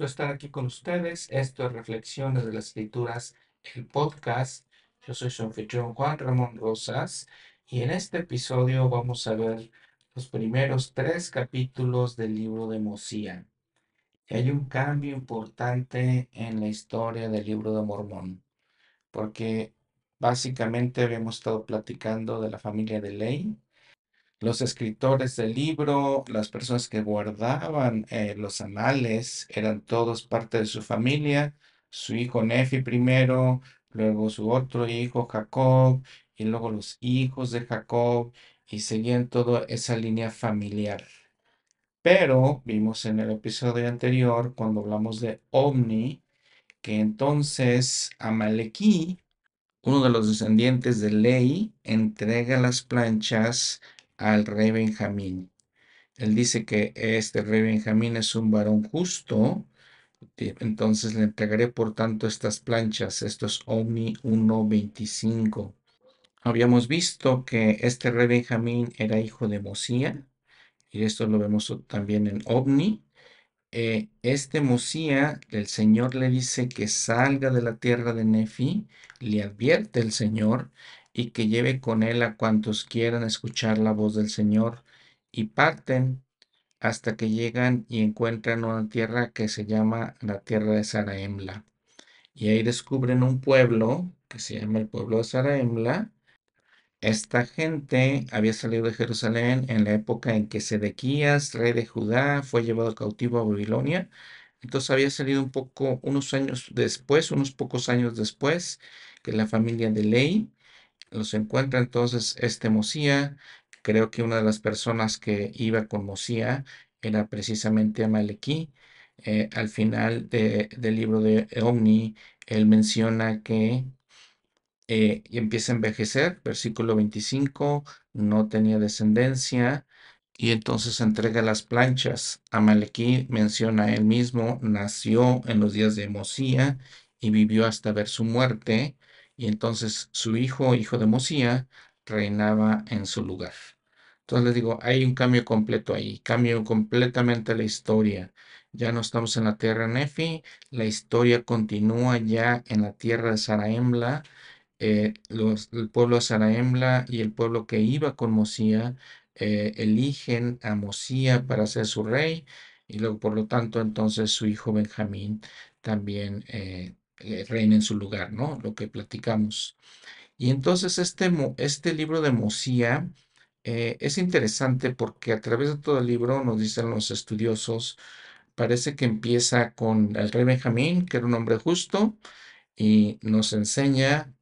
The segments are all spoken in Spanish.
estar aquí con ustedes. Esto es Reflexiones de las Escrituras, el podcast. Yo soy su anfitrión Juan Ramón Rosas y en este episodio vamos a ver los primeros 3 capítulos del libro de Mosía. Y hay un cambio importante en la historia del libro de Mormón, porque básicamente habíamos estado platicando de la familia de Ley. Los escritores del libro, las personas que guardaban los anales, eran todos parte de su familia. Su hijo Nefi primero, luego su otro hijo Jacob, y luego los hijos de Jacob, y seguían toda esa línea familiar. Pero vimos en el episodio anterior, cuando hablamos de Omni, que entonces Amalequí, uno de los descendientes de Ley, entrega las planchas al rey Benjamín. Él dice que este rey Benjamín es un varón justo, entonces le entregaré por tanto estas planchas. Esto es Omni 1:25. Habíamos visto que este rey Benjamín era hijo de Mosía, y esto lo vemos también en Omni. Este Mosía, el Señor le dice que salga de la tierra de Nefi, le advierte el Señor y que lleve con él a cuantos quieran escuchar la voz del Señor, y parten hasta que llegan y encuentran una tierra que se llama la tierra de Zaraemla. Y ahí descubren un pueblo que se llama el pueblo de Zaraemla. Esta gente había salido de Jerusalén en la época en que Sedequías, rey de Judá, fue llevado cautivo a Babilonia. Entonces había salido un poco, unos años después, unos pocos años después, que la familia de Ley los encuentra entonces este Mosía. Creo que una de las personas que iba con Mosía era precisamente Amalequí. Al final del libro de Omni, él menciona que y empieza a envejecer, versículo 25, no tenía descendencia, y entonces entrega las planchas. Amalequí menciona él mismo, nació en los días de Mosía y vivió hasta ver su muerte, y entonces su hijo, hijo de Mosía, reinaba en su lugar. Entonces les digo, hay un cambio completo ahí, cambio completamente la historia. Ya no estamos en la tierra de Nefi, la historia continúa ya en la tierra de Zaraemla. El pueblo de Zarahemla y el pueblo que iba con Mosía eligen a Mosía para ser su rey, y luego por lo tanto entonces su hijo Benjamín también reina en su lugar, ¿no? Lo que platicamos. Y entonces este libro de Mosía es interesante porque a través de todo el libro, nos dicen los estudiosos, parece que empieza con el rey Benjamín, que era un hombre justo, y nos enseña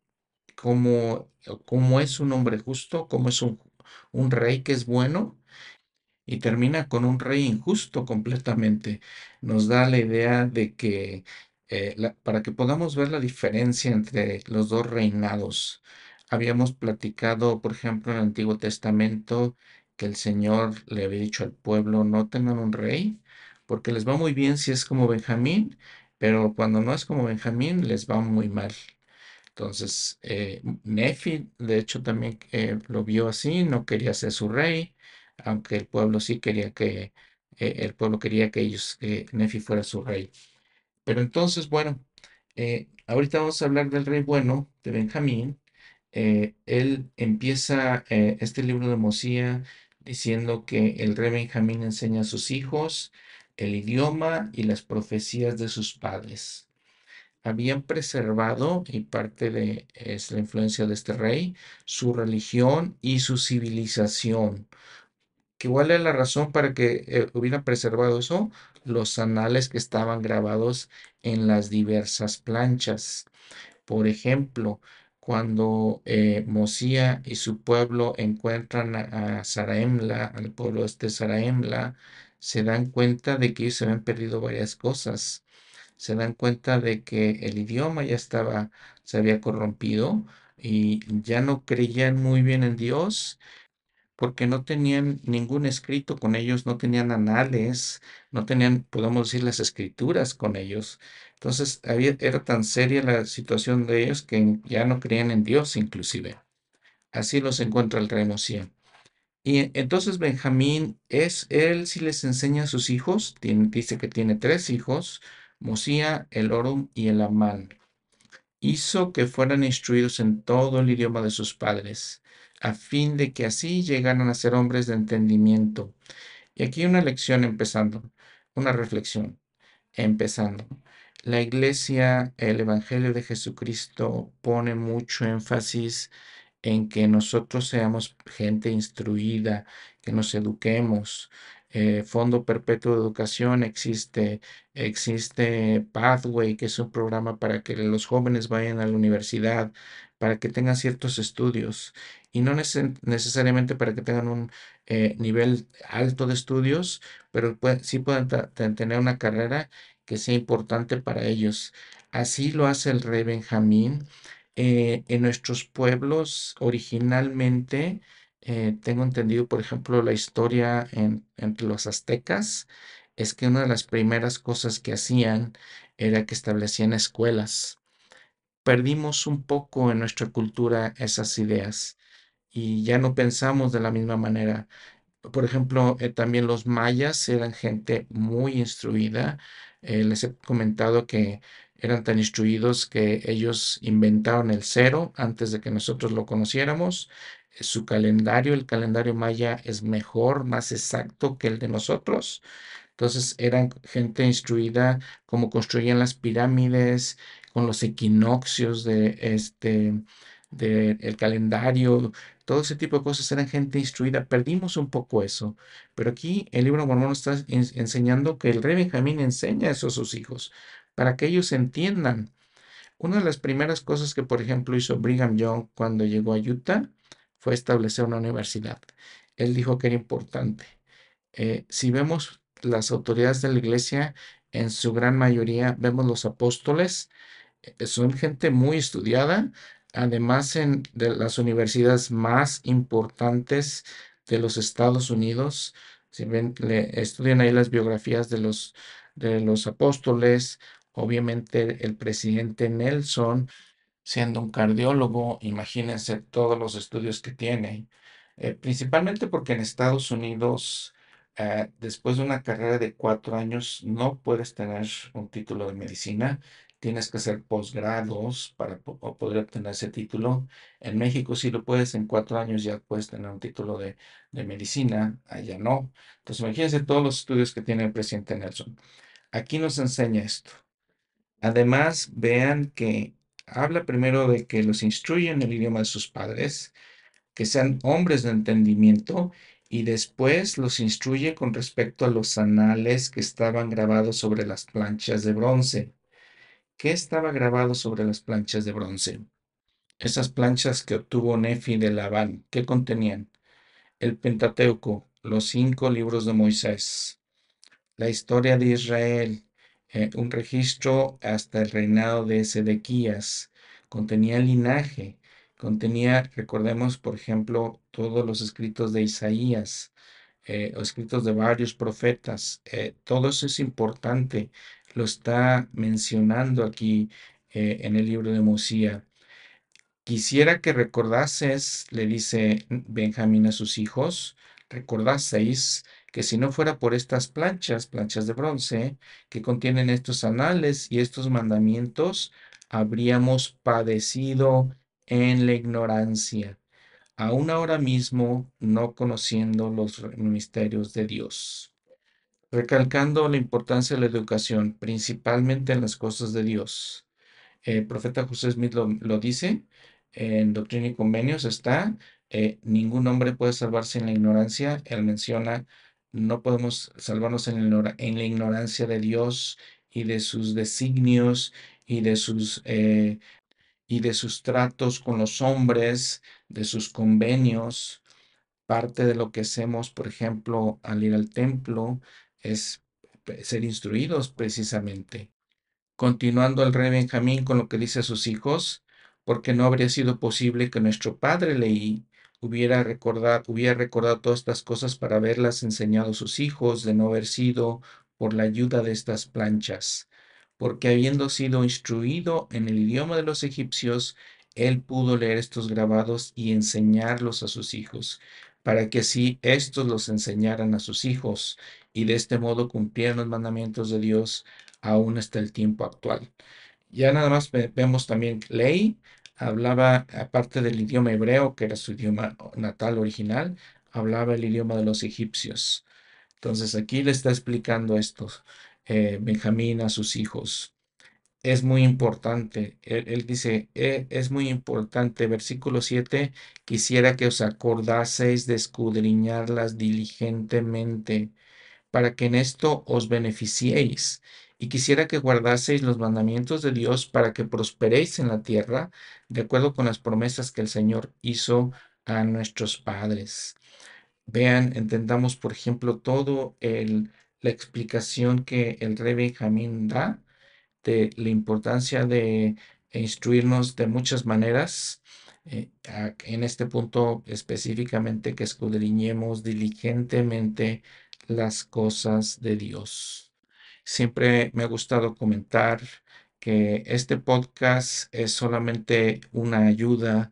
cómo es un hombre justo, cómo es un rey que es bueno, y termina con un rey injusto completamente. Nos da la idea de que para que podamos ver la diferencia entre los dos reinados, habíamos platicado, por ejemplo, en el Antiguo Testamento, que el Señor le había dicho al pueblo, no tengan un rey, porque les va muy bien si es como Benjamín, pero cuando no es como Benjamín, les va muy mal. Entonces, Nefi, de hecho, también lo vio así, no quería ser su rey, aunque el pueblo sí quería el pueblo quería que Nefi fuera su rey. Pero entonces, bueno, ahorita vamos a hablar del rey bueno, de Benjamín. Él empieza este libro de Mosía diciendo que el rey Benjamín enseña a sus hijos el idioma y las profecías de sus padres. Habían preservado, y parte de es la influencia de este rey, su religión y su civilización. ¿Cuál es la razón para que hubieran preservado eso? Los anales que estaban grabados en las diversas planchas. Por ejemplo, cuando Mosía y su pueblo encuentran a Zaraemla, al pueblo este Zaraemla, se dan cuenta de que ellos se habían perdido varias cosas. Se dan cuenta de que el idioma se había corrompido, y ya no creían muy bien en Dios porque no tenían ningún escrito con ellos, no tenían anales, no tenían, podemos decir, las escrituras con ellos. Entonces era tan seria la situación de ellos que ya no creían en Dios inclusive. Así los encuentra el rey Mosía. Y entonces Benjamín él sí les enseña a sus hijos, dice que tiene 3 hijos, Mosía, el Orum y el Amán. Hizo que fueran instruidos en todo el idioma de sus padres, a fin de que así llegaran a ser hombres de entendimiento. Y aquí una lección empezando, una reflexión empezando. La iglesia, el Evangelio de Jesucristo pone mucho énfasis en que nosotros seamos gente instruida, que nos eduquemos. Fondo Perpetuo de Educación existe Pathway, que es un programa para que los jóvenes vayan a la universidad, para que tengan ciertos estudios y no necesariamente para que tengan un nivel alto de estudios, pero sí pueden tener una carrera que sea importante para ellos. Así lo hace el rey Benjamín. En nuestros pueblos originalmente, tengo entendido, por ejemplo, la historia entre los aztecas, es que una de las primeras cosas que hacían era que establecían escuelas. Perdimos un poco en nuestra cultura esas ideas y ya no pensamos de la misma manera. Por ejemplo, también los mayas eran gente muy instruida. Les he comentado que eran tan instruidos que ellos inventaron el cero antes de que nosotros lo conociéramos. Su calendario, el calendario maya, es mejor, más exacto que el de nosotros. Entonces eran gente instruida, cómo construían las pirámides, con los equinoccios de el calendario, todo ese tipo de cosas. Eran gente instruida. Perdimos un poco eso. Pero aquí el libro mormón está enseñando que el rey Benjamín enseña eso a sus hijos, para que ellos entiendan. Una de las primeras cosas que, por ejemplo, hizo Brigham Young cuando llegó a Utah fue establecer una universidad. Él dijo que era importante. Si vemos las autoridades de la iglesia, en su gran mayoría vemos los apóstoles, son gente muy estudiada, además de las universidades más importantes de los Estados Unidos. Si ven, estudian ahí las biografías de los apóstoles, obviamente el presidente Nelson, siendo un cardiólogo, imagínense todos los estudios que tiene. Principalmente porque en Estados Unidos, después de una carrera de 4 años, no puedes tener un título de medicina. Tienes que hacer posgrados para poder obtener ese título. En México sí lo puedes, en 4 años ya puedes tener un título de medicina, allá no. Entonces imagínense todos los estudios que tiene el presidente Nelson. Aquí nos enseña esto. Además, vean que habla primero de que los instruye en el idioma de sus padres, que sean hombres de entendimiento, y después los instruye con respecto a los anales que estaban grabados sobre las planchas de bronce. ¿Qué estaba grabado sobre las planchas de bronce? Esas planchas que obtuvo Nefi de Labán, ¿qué contenían? El Pentateuco, los 5 libros de Moisés, la historia de Israel, un registro hasta el reinado de Sedequías, contenía el linaje, contenía, recordemos, por ejemplo, todos los escritos de Isaías, o escritos de varios profetas. Todo eso es importante, lo está mencionando aquí en el libro de Mosía. Quisiera que recordases, le dice Benjamín a sus hijos, recordaseis que si no fuera por estas planchas, planchas de bronce, que contienen estos anales y estos mandamientos, habríamos padecido en la ignorancia, aún ahora mismo no conociendo los misterios de Dios. Recalcando la importancia de la educación, principalmente en las cosas de Dios. El profeta José Smith lo dice, en Doctrina y Convenios está, ningún hombre puede salvarse en la ignorancia. Él menciona, no podemos salvarnos en la ignorancia de Dios y de sus designios y de sus tratos con los hombres, de sus convenios. Parte de lo que hacemos, por ejemplo, al ir al templo, es ser instruidos precisamente. Continuando el rey Benjamín con lo que dice a sus hijos, porque no habría sido posible que nuestro padre Leí hubiera recordado todas estas cosas para haberlas enseñado a sus hijos, de no haber sido por la ayuda de estas planchas. Porque habiendo sido instruido en el idioma de los egipcios, él pudo leer estos grabados y enseñarlos a sus hijos, para que así éstos los enseñaran a sus hijos, y de este modo cumplieran los mandamientos de Dios aún hasta el tiempo actual. Ya nada más vemos también que Ley hablaba, aparte del idioma hebreo, que era su idioma natal original, hablaba el idioma de los egipcios. Entonces aquí le está explicando esto, Benjamín a sus hijos. Es muy importante. Él dice, es muy importante, versículo 7, quisiera que os acordaseis de escudriñarlas diligentemente para que en esto os beneficiéis. Y quisiera que guardaseis los mandamientos de Dios para que prosperéis en la tierra, de acuerdo con las promesas que el Señor hizo a nuestros padres. Vean, entendamos, por ejemplo, la explicación que el rey Benjamín da de la importancia de instruirnos de muchas maneras. En este punto específicamente que escudriñemos diligentemente las cosas de Dios. Siempre me ha gustado comentar que este podcast es solamente una ayuda,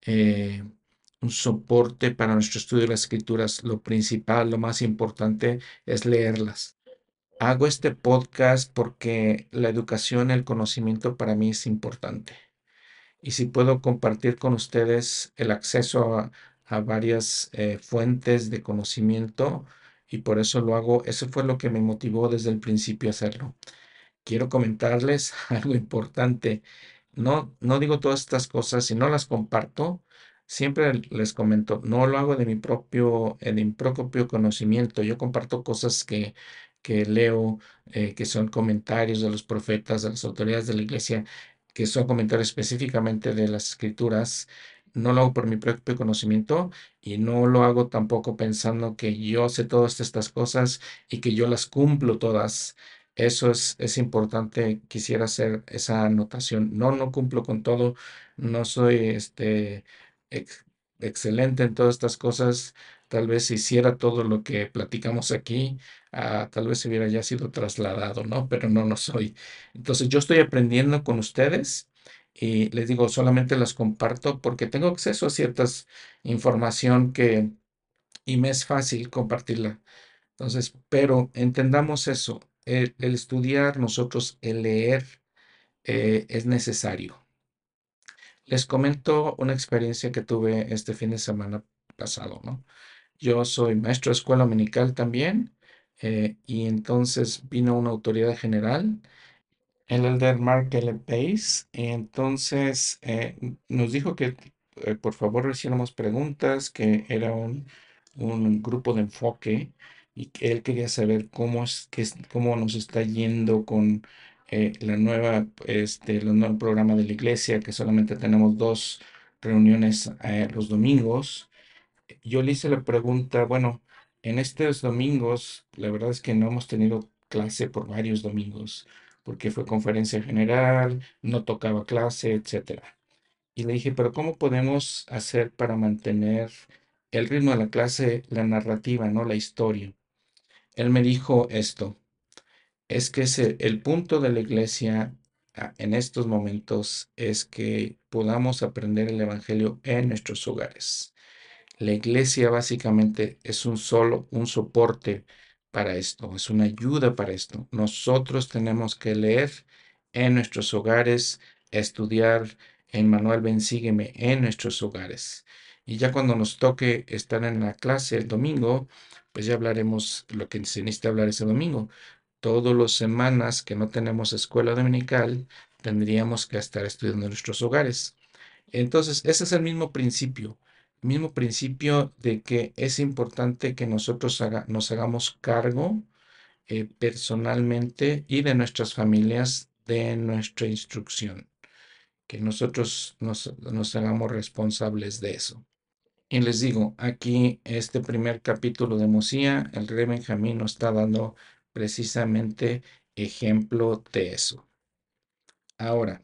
un soporte para nuestro estudio de las escrituras. Lo principal, lo más importante es leerlas. Hago este podcast porque la educación, el conocimiento para mí es importante. Y si puedo compartir con ustedes el acceso a varias fuentes de conocimiento, y por eso lo hago, eso fue lo que me motivó desde el principio a hacerlo. Quiero comentarles algo importante. No digo todas estas cosas y no las comparto. Siempre les comento, no lo hago de mi propio conocimiento. Yo comparto cosas que leo, que son comentarios de los profetas, de las autoridades de la iglesia, que son comentarios específicamente de las escrituras. No lo hago por mi propio conocimiento y no lo hago tampoco pensando que yo sé todas estas cosas y que yo las cumplo todas. Eso es importante, quisiera hacer esa anotación. No cumplo con todo, no soy ex- excelente en todas estas cosas. Tal vez si hiciera todo lo que platicamos aquí, tal vez se hubiera ya sido trasladado, ¿no? Pero no soy. Entonces yo estoy aprendiendo con ustedes y les digo, solamente las comparto porque tengo acceso a ciertas información y me es fácil compartirla. Entonces, pero entendamos eso, el estudiar nosotros, el leer, es necesario. Les comento una experiencia que tuve este fin de semana pasado, ¿no? Yo soy maestro de escuela dominical también, y entonces vino una autoridad general, el elder Mark L. Pace, entonces nos dijo que por favor le hiciéramos preguntas, que era un grupo de enfoque y que él quería saber cómo nos está yendo con el nuevo programa de la iglesia, que solamente tenemos dos reuniones los domingos. Yo le hice la pregunta, bueno, en estos domingos, la verdad es que no hemos tenido clase por varios domingos, porque fue conferencia general, no tocaba clase, etcétera. Y le dije, pero ¿cómo podemos hacer para mantener el ritmo de la clase, la narrativa, no la historia? Él me dijo esto, es que el punto de la iglesia en estos momentos es que podamos aprender el evangelio en nuestros hogares. La iglesia básicamente es un soporte para esto, es una ayuda para esto. Nosotros tenemos que leer en nuestros hogares, estudiar en Manuel Ven Sígueme en nuestros hogares. Y ya cuando nos toque estar en la clase el domingo, pues ya hablaremos lo que se necesita hablar ese domingo. Todas las semanas que no tenemos escuela dominical, tendríamos que estar estudiando en nuestros hogares. Entonces, ese es el mismo principio de que es importante que nosotros nos hagamos cargo personalmente y de nuestras familias de nuestra instrucción, que nosotros nos hagamos responsables de eso. Y les digo, aquí este primer capítulo de Mosía, el rey Benjamín nos está dando precisamente ejemplo de eso. Ahora,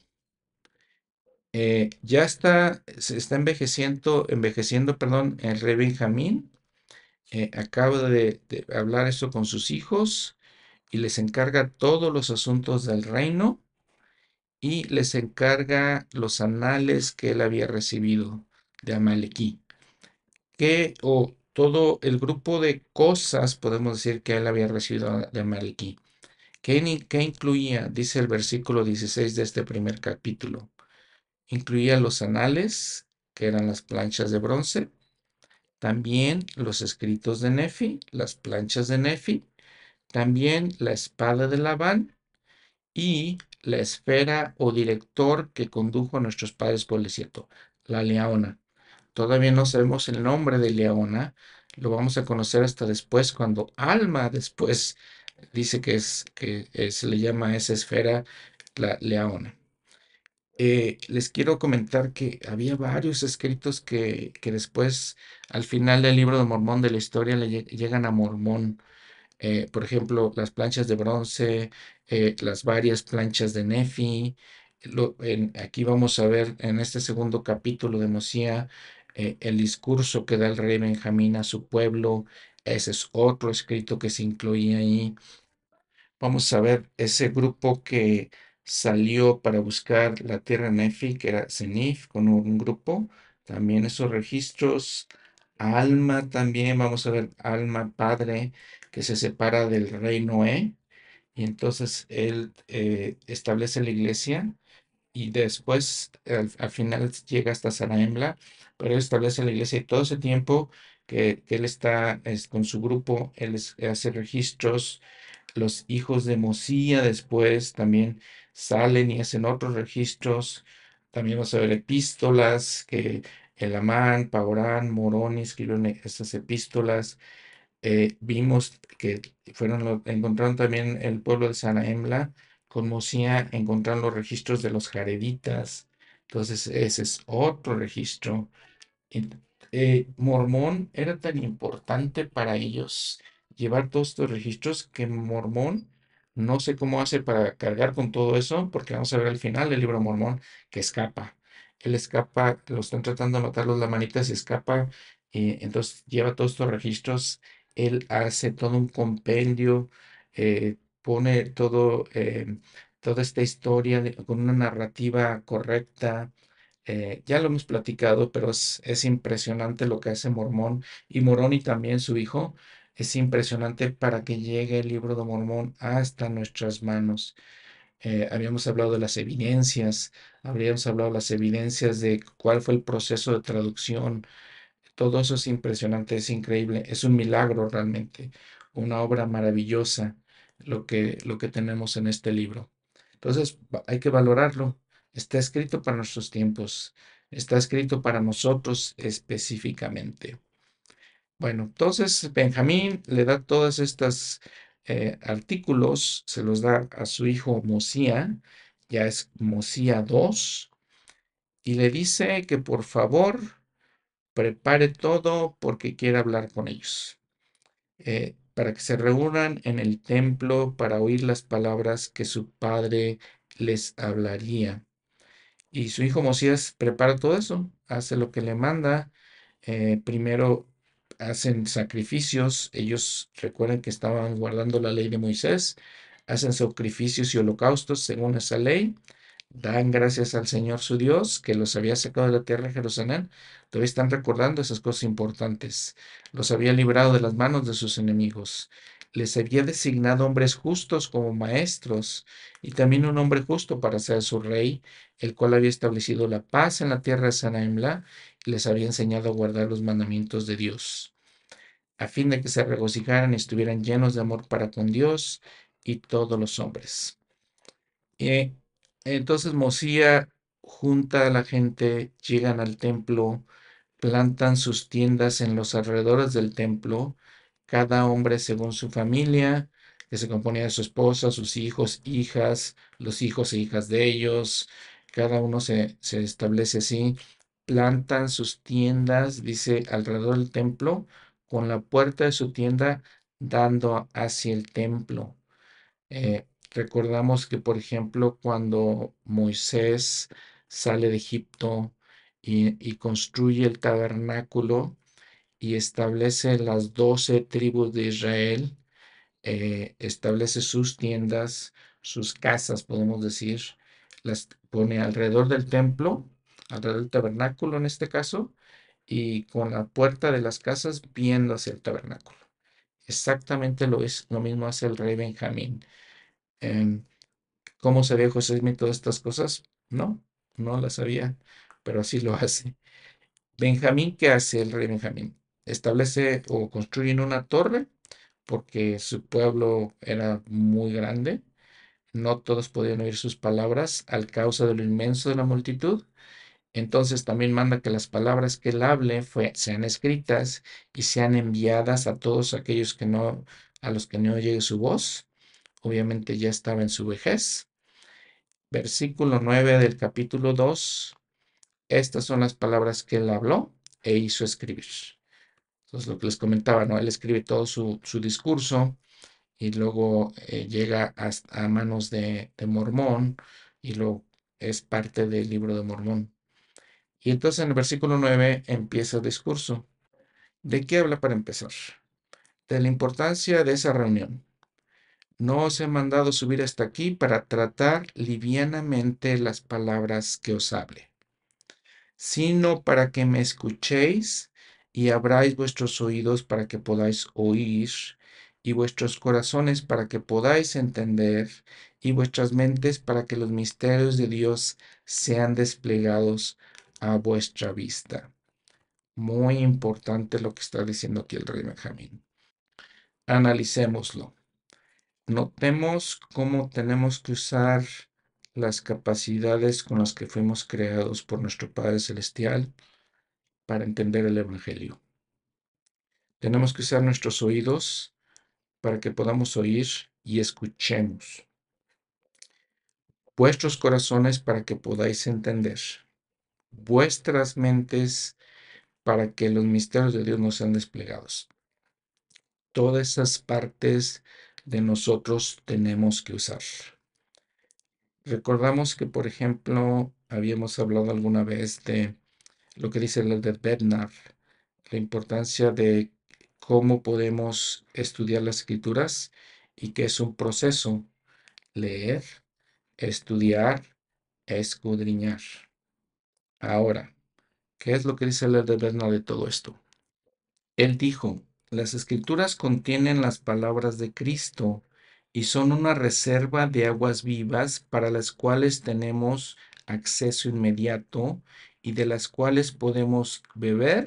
ya se está envejeciendo, perdón, el rey Benjamín. Acaba de hablar esto con sus hijos y les encarga todos los asuntos del reino y les encarga los anales que él había recibido de Amalequí, o todo el grupo de cosas, podemos decir, que él había recibido de Amalequí. ¿Qué incluía? Dice el versículo 16 de este primer capítulo. Incluía los anales, que eran las planchas de bronce, también los escritos de Nefi, las planchas de Nefi, también la espada de Labán y la esfera o director que condujo a nuestros padres por el desierto, la leona. Todavía no sabemos el nombre de leona, lo vamos a conocer hasta después, cuando Alma después dice que se le llama a esa esfera la leona. Les quiero comentar que había varios escritos que después, al final del libro de Mormón de la historia, llegan a Mormón. Por ejemplo, las planchas de bronce, las varias planchas de Nefi. Aquí vamos a ver en este segundo capítulo de Mosía el discurso que da el rey Benjamín a su pueblo. Ese es otro escrito que se incluía ahí. Vamos a ver ese grupo que salió para buscar la tierra Nefi, que era Zenif, con un grupo. También esos registros. Alma también, vamos a ver Alma, padre, que se separa del rey Noé. Y entonces él establece la iglesia y después al final llega hasta Zarahemla, pero él establece la iglesia y todo ese tiempo que él está con su grupo, hace registros. Los hijos de Mosía después también salen y hacen otros registros. También vamos a ver epístolas que Elamán, Paorán, Moroni escribieron esas epístolas. Vimos que encontraron también el pueblo de Zarahemla con Mosía, encontraron los registros de los jareditas. Entonces, ese es otro registro. Ent- Mormón era tan importante para ellos llevar todos estos registros que Mormón no sé cómo hace para cargar con todo eso, porque vamos a ver al final del libro de Mormón que escapa. Él escapa, lo están tratando de matar los lamanitas y escapa, y entonces lleva todos estos registros. Él hace todo un compendio, pone toda esta historia con una narrativa correcta. Ya lo hemos platicado, pero es impresionante lo que hace Mormón y Moroni también su hijo. Es impresionante para que llegue el libro de Mormón hasta nuestras manos. Habíamos hablado de las evidencias, habríamos hablado de las evidencias de cuál fue el proceso de traducción. Todo eso es impresionante, es increíble, es un milagro realmente, una obra maravillosa lo que tenemos en este libro. Entonces, hay que valorarlo. Está escrito para nuestros tiempos, está escrito para nosotros específicamente. Bueno, entonces Benjamín le da todos estos artículos, se los da a su hijo Mosía, ya es Mosía 2, y le dice que por favor prepare todo porque quiere hablar con ellos, para que se reúnan en el templo para oír las palabras que su padre les hablaría. Y su hijo Mosías prepara todo eso, hace lo que le manda. Primero hacen sacrificios. Ellos recuerden que estaban guardando la ley de Moisés. Hacen sacrificios y holocaustos según esa ley. Dan gracias al Señor su Dios que los había sacado de la tierra de Jerusalén. Todavía están recordando esas cosas importantes. Los había librado de las manos de sus enemigos. Les había designado hombres justos como maestros y también un hombre justo para ser su rey, el cual había establecido la paz en la tierra de Sanaimla y les había enseñado a guardar los mandamientos de Dios, a fin de que se regocijaran y estuvieran llenos de amor para con Dios y todos los hombres. Y entonces Mosía junta a la gente, llegan al templo, plantan sus tiendas en los alrededores del templo, cada hombre según su familia, que se componía de su esposa, sus hijos, hijas, los hijos e hijas de ellos, cada uno se establece así, plantan sus tiendas, dice, alrededor del templo, con la puerta de su tienda dando hacia el templo. Recordamos que, por ejemplo, cuando Moisés sale de Egipto y construye el tabernáculo y establece las 12 tribus de Israel, establece sus tiendas, sus casas, podemos decir, las pone alrededor del templo, alrededor del tabernáculo en este caso, y con la puerta de las casas viendo hacia el tabernáculo. Exactamente lo mismo hace el rey Benjamín. Em, ¿Cómo sabía José Smith todas estas cosas? No, no las sabía, pero así lo hace. Benjamín, ¿qué hace el rey Benjamín? Establece o construyen una torre porque su pueblo era muy grande. No todos podían oír sus palabras al causa de lo inmenso de la multitud. Entonces también manda que las palabras que él hable sean escritas y sean enviadas a todos aquellos que no, a los que no llegue su voz. Obviamente ya estaba en su vejez. Versículo 9 del capítulo 2. Estas son las palabras que él habló e hizo escribir. Entonces, lo que les comentaba, ¿no? Él escribe todo su discurso y luego llega a manos de Mormón y lo es parte del libro de Mormón. Y entonces en el versículo 9 empieza el discurso. ¿De qué habla para empezar? De la importancia de esa reunión. No os he mandado subir hasta aquí para tratar livianamente las palabras que os hable, sino para que me escuchéis y abráis vuestros oídos para que podáis oír, y vuestros corazones para que podáis entender, y vuestras mentes para que los misterios de Dios sean desplegados a vuestra vista. Muy importante lo que está diciendo aquí el rey Benjamín. Analicémoslo. Notemos cómo tenemos que usar las capacidades con las que fuimos creados por nuestro Padre Celestial para entender el Evangelio. Tenemos que usar nuestros oídos para que podamos oír y escuchemos. Vuestros corazones para que podáis entender. Vuestras mentes para que los misterios de Dios no sean desplegados. Todas esas partes de nosotros tenemos que usar. Recordamos que, por ejemplo, habíamos hablado alguna vez de lo que dice el de Bednar, la importancia de cómo podemos estudiar las escrituras y que es un proceso: leer, estudiar, escudriñar. Ahora, ¿qué es lo que dice el de Bednar de todo esto? Él dijo: las escrituras contienen las palabras de Cristo y son una reserva de aguas vivas para las cuales tenemos acceso inmediato y de las cuales podemos beber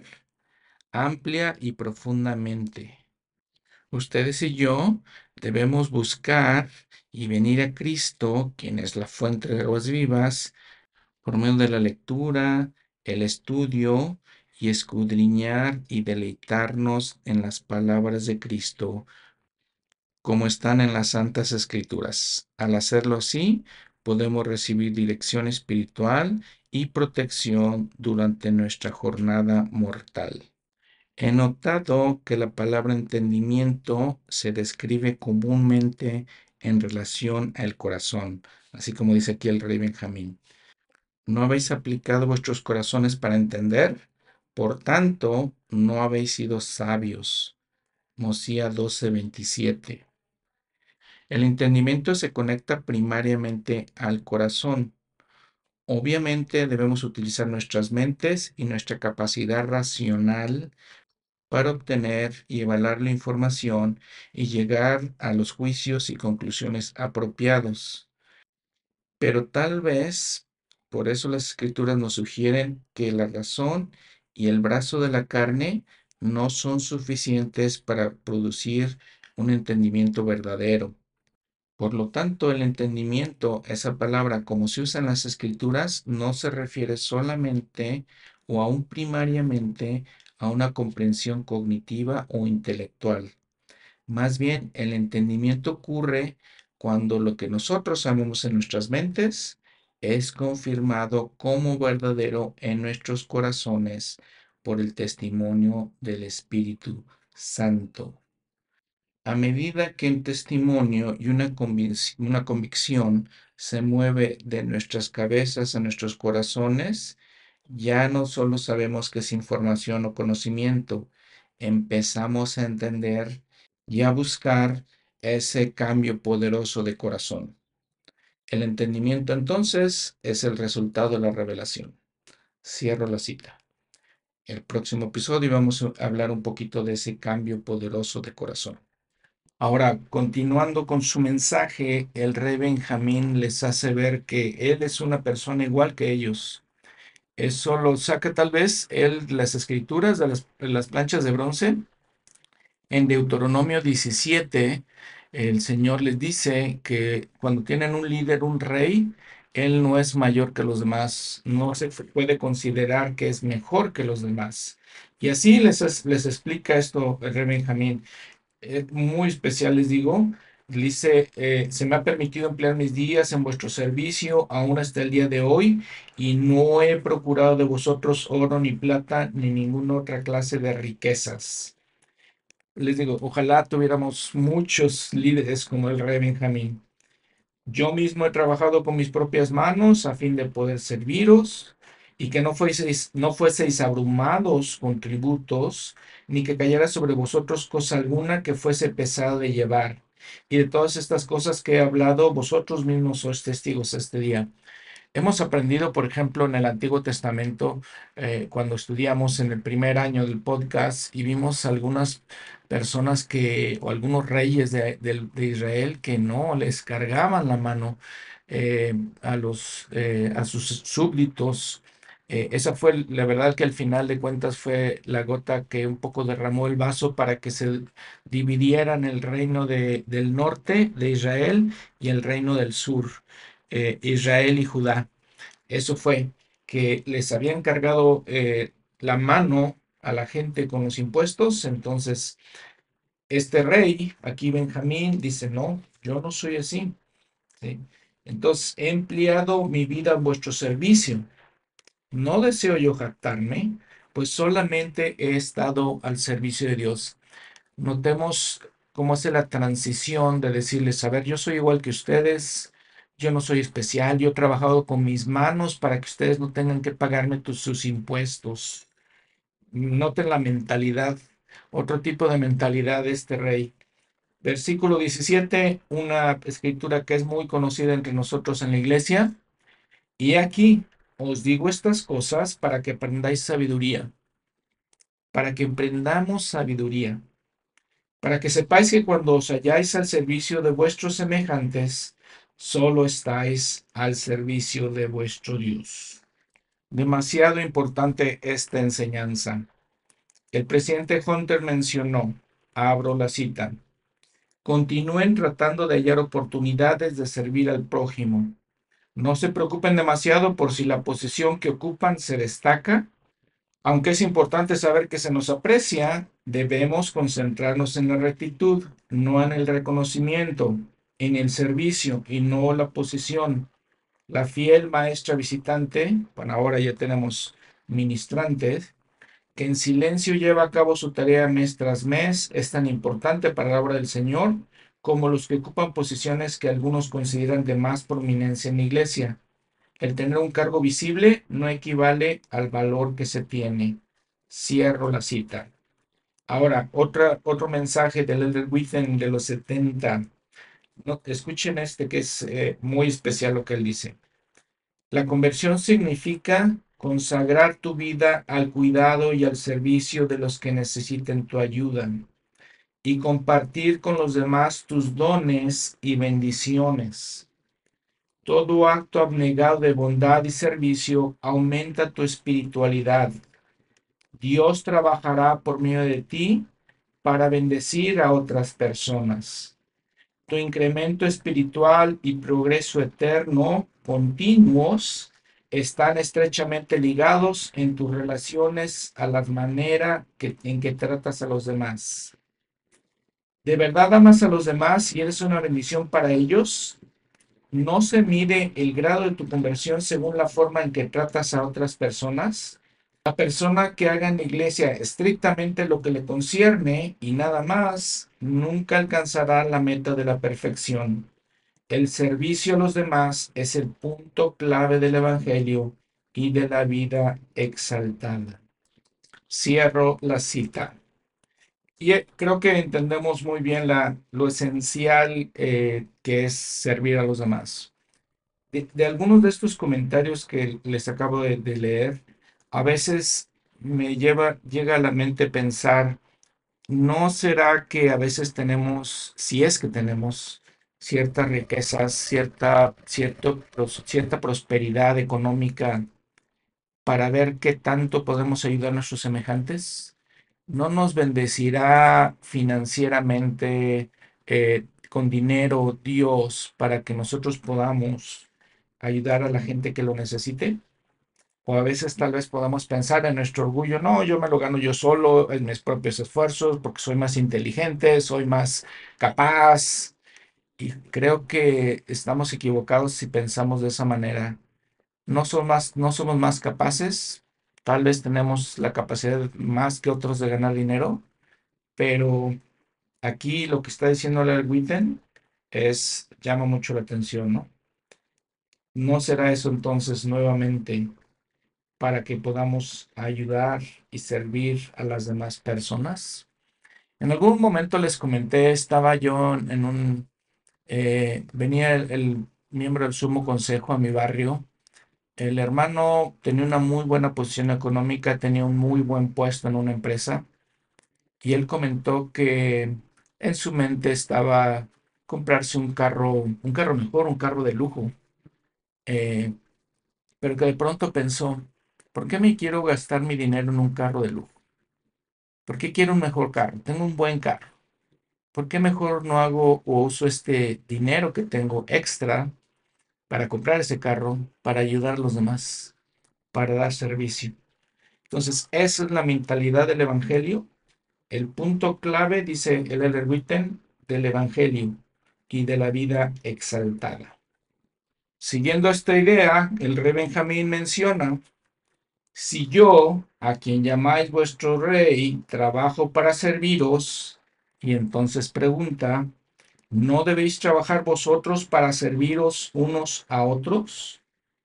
amplia y profundamente. Ustedes y yo debemos buscar y venir a Cristo, quien es la fuente de aguas vivas, por medio de la lectura, el estudio y escudriñar y deleitarnos en las palabras de Cristo, como están en las Santas Escrituras. Al hacerlo así, podemos recibir dirección espiritual y protección durante nuestra jornada mortal. He notado que la palabra entendimiento se describe comúnmente en relación al corazón, así como dice aquí el rey Benjamín. No habéis aplicado vuestros corazones para entender, por tanto, no habéis sido sabios. Mosía 12:27. El entendimiento se conecta primariamente al corazón. Obviamente debemos utilizar nuestras mentes y nuestra capacidad racional para obtener y evaluar la información y llegar a los juicios y conclusiones apropiados. Pero tal vez, por eso las escrituras nos sugieren que la razón y el brazo de la carne no son suficientes para producir un entendimiento verdadero. Por lo tanto, el entendimiento, esa palabra como se usa en las escrituras, no se refiere solamente o aún primariamente a una comprensión cognitiva o intelectual. Más bien, el entendimiento ocurre cuando lo que nosotros sabemos en nuestras mentes es confirmado como verdadero en nuestros corazones por el testimonio del Espíritu Santo. A medida que un testimonio y una convicción se mueve de nuestras cabezas a nuestros corazones, ya no solo sabemos que es información o conocimiento, empezamos a entender y a buscar ese cambio poderoso de corazón. El entendimiento entonces es el resultado de la revelación. Cierro la cita. El próximo episodio vamos a hablar un poquito de ese cambio poderoso de corazón. Ahora, continuando con su mensaje, el rey Benjamín les hace ver que él es una persona igual que ellos. Eso lo saca tal vez él las escrituras de las planchas de bronce. En Deuteronomio 17, el Señor les dice que cuando tienen un líder, un rey, él no es mayor que los demás, no se puede considerar que es mejor que los demás. Y así les explica esto el rey Benjamín. Muy especial, les digo. Dice, se me ha permitido emplear mis días en vuestro servicio, aún hasta el día de hoy, y no he procurado de vosotros oro ni plata ni ninguna otra clase de riquezas. Les digo, ojalá tuviéramos muchos líderes como el rey Benjamín. Yo mismo he trabajado con mis propias manos a fin de poder serviros y que no fueseis abrumados con tributos, ni que cayera sobre vosotros cosa alguna que fuese pesada de llevar. Y de todas estas cosas que he hablado, vosotros mismos sois testigos este día. Hemos aprendido, por ejemplo, en el Antiguo Testamento, cuando estudiamos en el primer año del podcast y vimos algunas personas o algunos reyes de Israel que no les cargaban la mano a sus súbditos. Esa fue la verdad que al final de cuentas fue la gota que un poco derramó el vaso para que se dividieran el reino del norte de Israel y el reino del sur, Israel y Judá. Eso fue que les habían cargado la mano a la gente con los impuestos. Entonces, este rey, aquí Benjamín, dice, no, yo no soy así. ¿Sí? Entonces, he empleado mi vida en vuestro servicio. No deseo yo jactarme, pues solamente he estado al servicio de Dios. Notemos cómo hace la transición de decirles, a ver, yo soy igual que ustedes, yo no soy especial, yo he trabajado con mis manos para que ustedes no tengan que pagarme sus impuestos. Noten la mentalidad, otro tipo de mentalidad de este rey. Versículo 17, una escritura que es muy conocida entre nosotros en la iglesia. Y aquí os digo estas cosas para que aprendáis sabiduría, para que aprendamos sabiduría, para que sepáis que cuando os halláis al servicio de vuestros semejantes, solo estáis al servicio de vuestro Dios. Demasiado importante esta enseñanza. El presidente Hunter mencionó, abro la cita, continúen tratando de hallar oportunidades de servir al prójimo. No se preocupen demasiado por si la posición que ocupan se destaca. Aunque es importante saber que se nos aprecia, debemos concentrarnos en la rectitud, no en el reconocimiento, en el servicio y no la posición. La fiel maestra visitante, bueno, ahora ya tenemos ministrantes, que en silencio lleva a cabo su tarea mes tras mes, es tan importante para la obra del Señor como los que ocupan posiciones que algunos consideran de más prominencia en la iglesia. El tener un cargo visible no equivale al valor que se tiene. Cierro la cita. Ahora, otro mensaje del Elder Withen de los 70. No, escuchen este que es muy especial lo que él dice. La conversión significa consagrar tu vida al cuidado y al servicio de los que necesiten tu ayuda y compartir con los demás tus dones y bendiciones. Todo acto abnegado de bondad y servicio aumenta tu espiritualidad. Dios trabajará por medio de ti para bendecir a otras personas. Tu incremento espiritual y progreso eterno continuos están estrechamente ligados en tus relaciones a la manera en que tratas a los demás. ¿De verdad amas a los demás y eres una bendición para ellos? ¿No se mide el grado de tu conversión según la forma en que tratas a otras personas? La persona que haga en la iglesia estrictamente lo que le concierne y nada más, nunca alcanzará la meta de la perfección. El servicio a los demás es el punto clave del Evangelio y de la vida exaltada. Cierro la cita. Y creo que entendemos muy bien lo esencial que es servir a los demás. De algunos de estos comentarios que les acabo de leer, a veces llega a la mente pensar, ¿No será que a veces tenemos, si es que tenemos ciertas riquezas, cierta prosperidad económica para ver qué tanto podemos ayudar a nuestros semejantes? ¿No nos bendecirá financieramente, con dinero Dios para que nosotros podamos ayudar a la gente que lo necesite? O a veces tal vez podamos pensar en nuestro orgullo, no, yo me lo gano yo solo, en mis propios esfuerzos, porque soy más inteligente, soy más capaz. Y creo que estamos equivocados si pensamos de esa manera. No somos más capaces, tal vez tenemos la capacidad más que otros de ganar dinero, pero aquí lo que está diciendo el Witten llama mucho la atención, ¿no? ¿No será eso entonces nuevamente para que podamos ayudar y servir a las demás personas? En algún momento les comenté, estaba yo venía el miembro del Sumo Consejo a mi barrio. El hermano tenía una muy buena posición económica, tenía un muy buen puesto en una empresa y él comentó que en su mente estaba comprarse un carro mejor, un carro de lujo, eh, pero que de pronto pensó, ¿por qué me quiero gastar mi dinero en un carro de lujo? ¿Por qué quiero un mejor carro? Tengo un buen carro. ¿Por qué mejor no hago o uso este dinero que tengo extra para comprar ese carro, para ayudar a los demás, para dar servicio? Entonces, esa es la mentalidad del Evangelio. El punto clave, dice el L. Witten, del Evangelio y de la vida exaltada. Siguiendo esta idea, el rey Benjamín menciona: si yo, a quien llamáis vuestro rey, trabajo para serviros, y entonces pregunta, ¿no debéis trabajar vosotros para serviros unos a otros?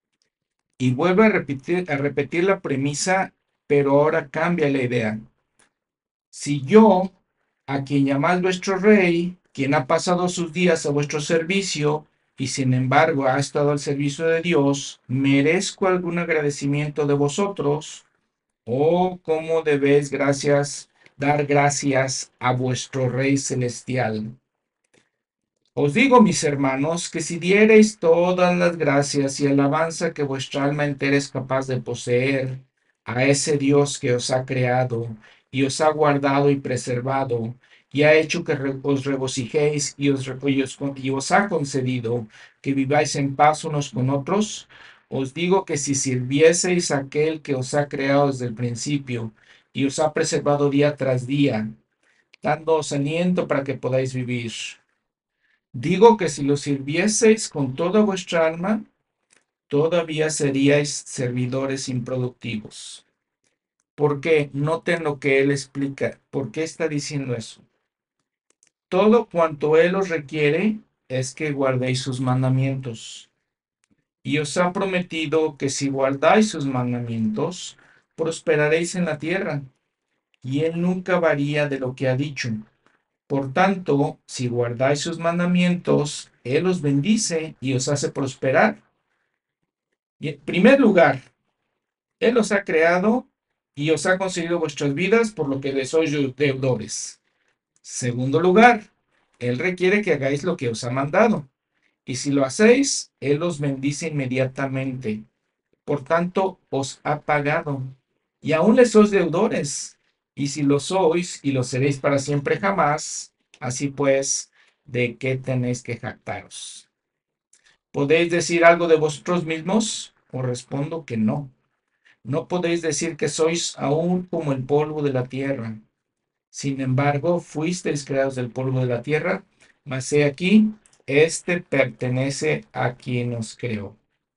Y vuelve a repetir la premisa, pero ahora cambia la idea. Si yo, a quien llamáis vuestro rey, quien ha pasado sus días a vuestro servicio, y sin embargo ha estado al servicio de Dios, merezco algún agradecimiento de vosotros. Oh, cómo debéis dar gracias a vuestro Rey Celestial. Os digo, mis hermanos, que si diereis todas las gracias y alabanza que vuestra alma entera es capaz de poseer a ese Dios que os ha creado y os ha guardado y preservado y ha hecho que os regocijéis y os ha concedido que viváis en paz unos con otros, os digo que si sirvieseis a aquel que os ha creado desde el principio y os ha preservado día tras día, dándoos aliento para que podáis vivir. Digo que si lo sirvieseis con toda vuestra alma, todavía seríais servidores improductivos. Porque noten lo que él explica. ¿Por qué está diciendo eso? Todo cuanto él os requiere es que guardéis sus mandamientos. Y os ha prometido que si guardáis sus mandamientos, prosperaréis en la tierra. Y él nunca varía de lo que ha dicho. Por tanto, si guardáis sus mandamientos, Él os bendice y os hace prosperar. Y en primer lugar, Él os ha creado y os ha concedido vuestras vidas, por lo que le sois deudores. Segundo lugar, Él requiere que hagáis lo que os ha mandado. Y si lo hacéis, Él os bendice inmediatamente. Por tanto, os ha pagado. Y aún le sois deudores. Y si lo sois y lo seréis para siempre jamás, así pues, ¿de qué tenéis que jactaros? ¿Podéis decir algo de vosotros mismos? Os respondo que no. No podéis decir que sois aún como el polvo de la tierra. Sin embargo, fuisteis creados del polvo de la tierra, mas he aquí, este pertenece a quien os creó.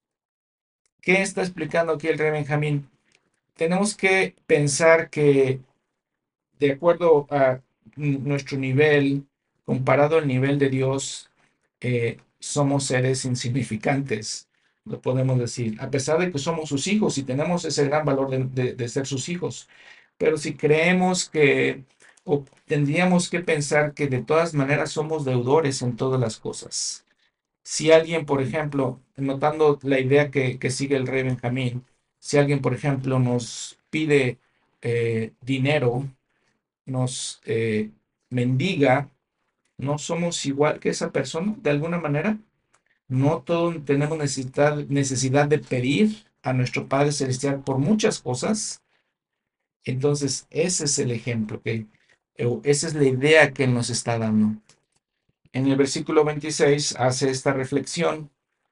¿Qué está explicando aquí el rey Benjamín? Tenemos que pensar que de acuerdo a nuestro nivel, comparado al nivel de Dios, somos seres insignificantes, lo podemos decir, a pesar de que somos sus hijos y tenemos ese gran valor de ser sus hijos. Pero si creemos o tendríamos que pensar que de todas maneras somos deudores en todas las cosas. Si alguien, por ejemplo, notando la idea que sigue el rey Benjamín, si alguien, por ejemplo, nos pide dinero, nos mendiga, no somos igual que esa persona de alguna manera. No todos tenemos necesidad de pedir a nuestro Padre Celestial por muchas cosas. Entonces, ese es el ejemplo, esa es la idea que Él nos está dando. En el versículo 26 hace esta reflexión: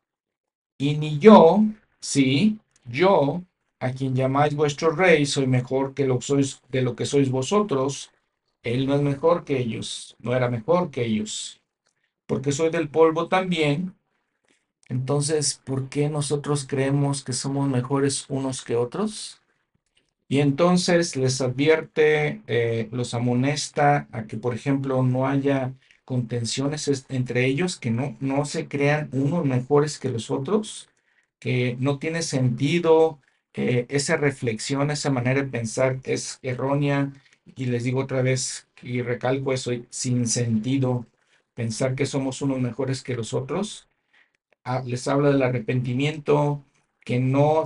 y ni yo, sí, yo, a quien llamáis vuestro rey, soy mejor que lo sois de lo que sois vosotros. Él no es mejor que ellos, no era mejor que ellos, porque soy del polvo también. Entonces, ¿por qué nosotros creemos que somos mejores unos que otros? Y entonces les advierte, los amonesta a que, por ejemplo, no haya contenciones entre ellos, que no se crean unos mejores que los otros, que no tiene sentido. Esa reflexión, esa manera de pensar es errónea. Y les digo otra vez, y recalco eso, sin sentido, pensar que somos unos mejores que los otros. Les habla del arrepentimiento, que no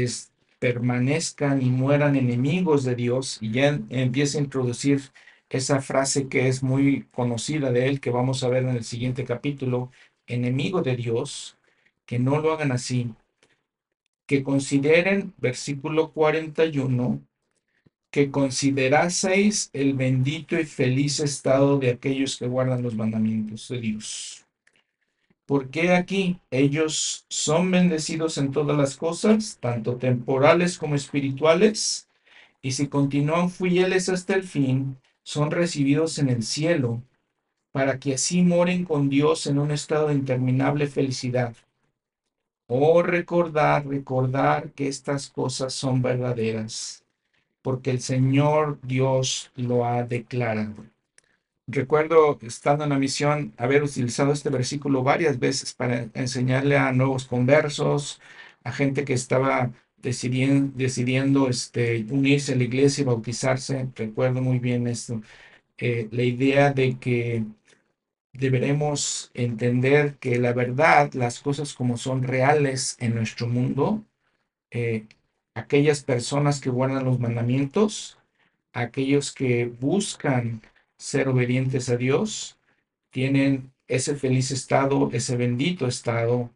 permanezcan y mueran enemigos de Dios, y ya empieza a introducir esa frase que es muy conocida de él, que vamos a ver en el siguiente capítulo: enemigo de Dios, que no lo hagan así, que consideren, versículo 41, que consideraseis el bendito y feliz estado de aquellos que guardan los mandamientos de Dios. Porque aquí ellos son bendecidos en todas las cosas, tanto temporales como espirituales, y si continúan fieles hasta el fin, son recibidos en el cielo, para que así moren con Dios en un estado de interminable felicidad. Oh, recordar que estas cosas son verdaderas, porque el Señor Dios lo ha declarado. Recuerdo, estando en la misión, haber utilizado este versículo varias veces para enseñarle a nuevos conversos, a gente que estaba decidiendo unirse a la iglesia y bautizarse. Recuerdo muy bien esto. La idea de que deberemos entender que la verdad, las cosas como son reales en nuestro mundo, eh, aquellas personas que guardan los mandamientos, aquellos que buscan ser obedientes a Dios, tienen ese feliz estado, ese bendito estado,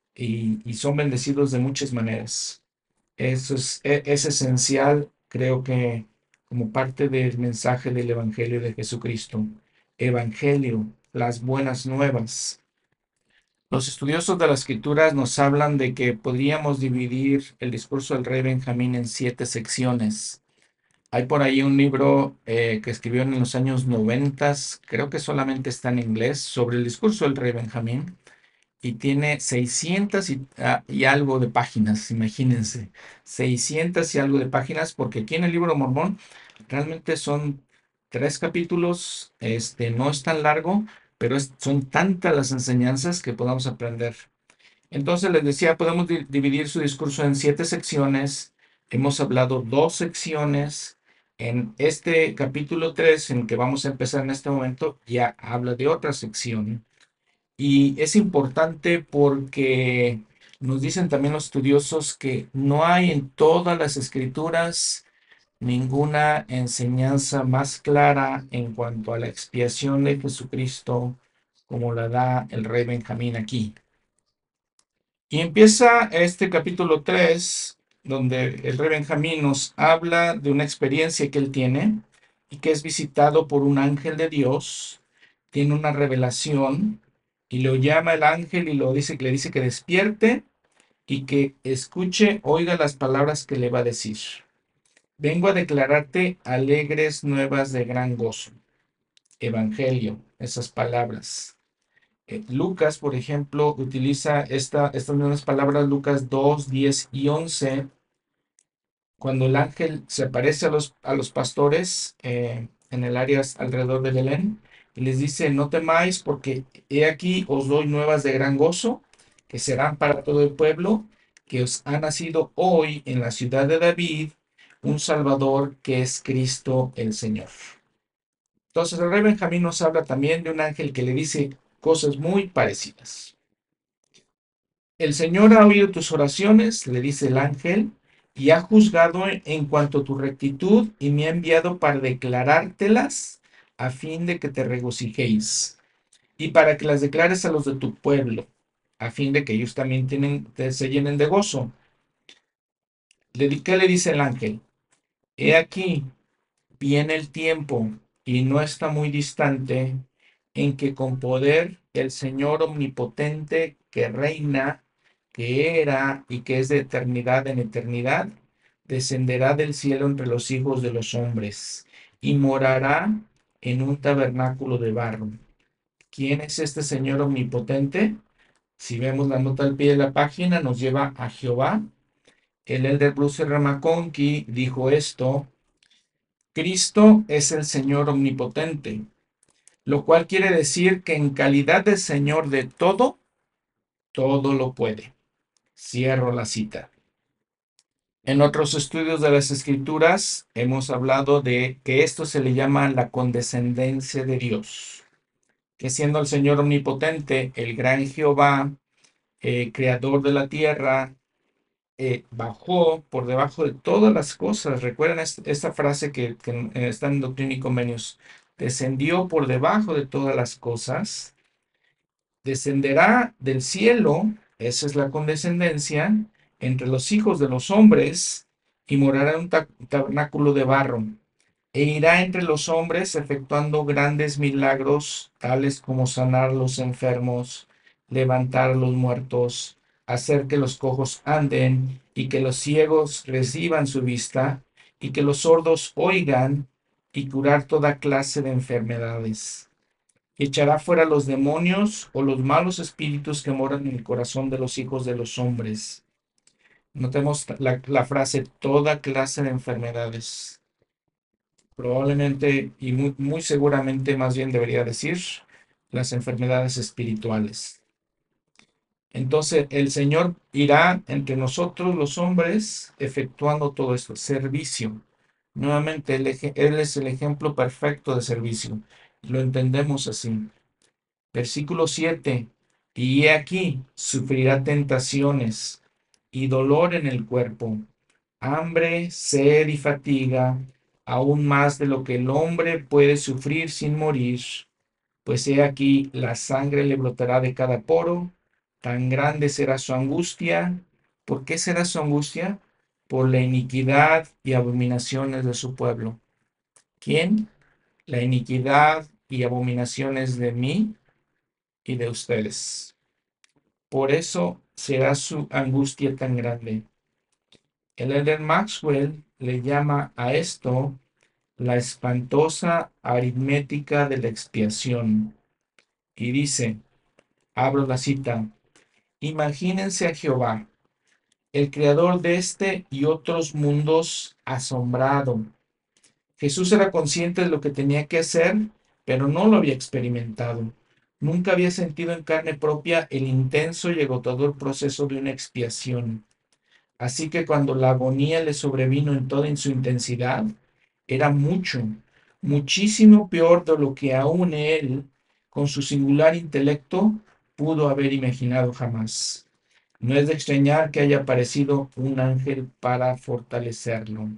y son bendecidos de muchas maneras. Eso es esencial, creo que, como parte del mensaje del Evangelio de Jesucristo. Evangelio, las buenas nuevas. Los estudiosos de las Escrituras nos hablan de que podríamos dividir el discurso del rey Benjamín en 7 secciones. Hay por ahí un libro que escribió en los años 90, creo que solamente está en inglés, sobre el discurso del rey Benjamín, y tiene 600 y algo de páginas, imagínense, 600 y algo de páginas, porque aquí en el libro de Mormón realmente son 3 capítulos. No es tan largo, pero son tantas las enseñanzas que podamos aprender. Entonces les decía, podemos dividir su discurso en 7 secciones. Hemos hablado 2 secciones. En este capítulo 3, en el que vamos a empezar en este momento, ya habla de otra sección. Y es importante porque nos dicen también los estudiosos que no hay en todas las escrituras ninguna enseñanza más clara en cuanto a la expiación de Jesucristo como la da el rey Benjamín aquí. Y empieza este capítulo 3, donde el rey Benjamín nos habla de una experiencia que él tiene y que es visitado por un ángel de Dios. Tiene una revelación y lo llama el ángel y le dice que despierte y que escuche, oiga las palabras que le va a decir. Vengo a declararte alegres nuevas de gran gozo. Evangelio, esas palabras. Lucas, por ejemplo, utiliza estas mismas palabras, Lucas 2, 10 y 11, cuando el ángel se aparece a los pastores en el área alrededor de Belén, y les dice: no temáis, porque he aquí os doy nuevas de gran gozo, que serán para todo el pueblo, que os ha nacido hoy en la ciudad de David un Salvador, que es Cristo el Señor. Entonces el rey Benjamín nos habla también de un ángel que le dice cosas muy parecidas. El Señor ha oído tus oraciones, le dice el ángel, y ha juzgado en cuanto a tu rectitud y me ha enviado para declarártelas a fin de que te regocijéis y para que las declares a los de tu pueblo, a fin de que ellos también se llenen de gozo. ¿Qué le dice el ángel? He aquí, viene el tiempo y no está muy distante en que con poder el Señor omnipotente que reina, que era y que es de eternidad en eternidad, descenderá del cielo entre los hijos de los hombres y morará en un tabernáculo de barro. ¿Quién es este Señor omnipotente? Si vemos la nota al pie de la página, nos lleva a Jehová. El elder Bruce R. McConkie dijo esto: Cristo es el Señor omnipotente, lo cual quiere decir que en calidad de Señor de todo, todo lo puede. Cierro la cita. En otros estudios de las Escrituras hemos hablado de que esto se le llama la condescendencia de Dios, que siendo el Señor omnipotente, el gran Jehová, creador de la tierra, bajó por debajo de todas las cosas. Recuerden esta frase que está en Doctrina y Convenios: descendió por debajo de todas las cosas, descenderá del cielo, esa es la condescendencia, entre los hijos de los hombres y morará en un tabernáculo de barro. E irá entre los hombres efectuando grandes milagros, tales como sanar a los enfermos, levantar a los muertos, hacer que los cojos anden y que los ciegos reciban su vista y que los sordos oigan y curar toda clase de enfermedades. Echará fuera los demonios o los malos espíritus que moran en el corazón de los hijos de los hombres. Notemos la frase toda clase de enfermedades. Probablemente y muy seguramente más bien debería decir las enfermedades espirituales. Entonces el Señor irá entre nosotros los hombres efectuando todo esto, servicio. Nuevamente, Él es el ejemplo perfecto de servicio. Lo entendemos así. Versículo 7. Y he aquí, sufrirá tentaciones y dolor en el cuerpo, hambre, sed y fatiga, aún más de lo que el hombre puede sufrir sin morir. Pues he aquí, la sangre le brotará de cada poro, tan grande será su angustia. ¿Por qué será su angustia? Por la iniquidad y abominaciones de su pueblo. ¿Quién? La iniquidad y abominaciones de mí y de ustedes. Por eso será su angustia tan grande. El elder Maxwell le llama a esto la espantosa aritmética de la expiación. Y dice, abro la cita: imagínense a Jehová, el creador de este y otros mundos, asombrado. Jesús era consciente de lo que tenía que hacer, pero no lo había experimentado. Nunca había sentido en carne propia el intenso y agotador proceso de una expiación. Así que cuando la agonía le sobrevino en toda su intensidad, era mucho, muchísimo peor de lo que aún él, con su singular intelecto, pudo haber imaginado jamás. No es de extrañar que haya aparecido un ángel para fortalecerlo.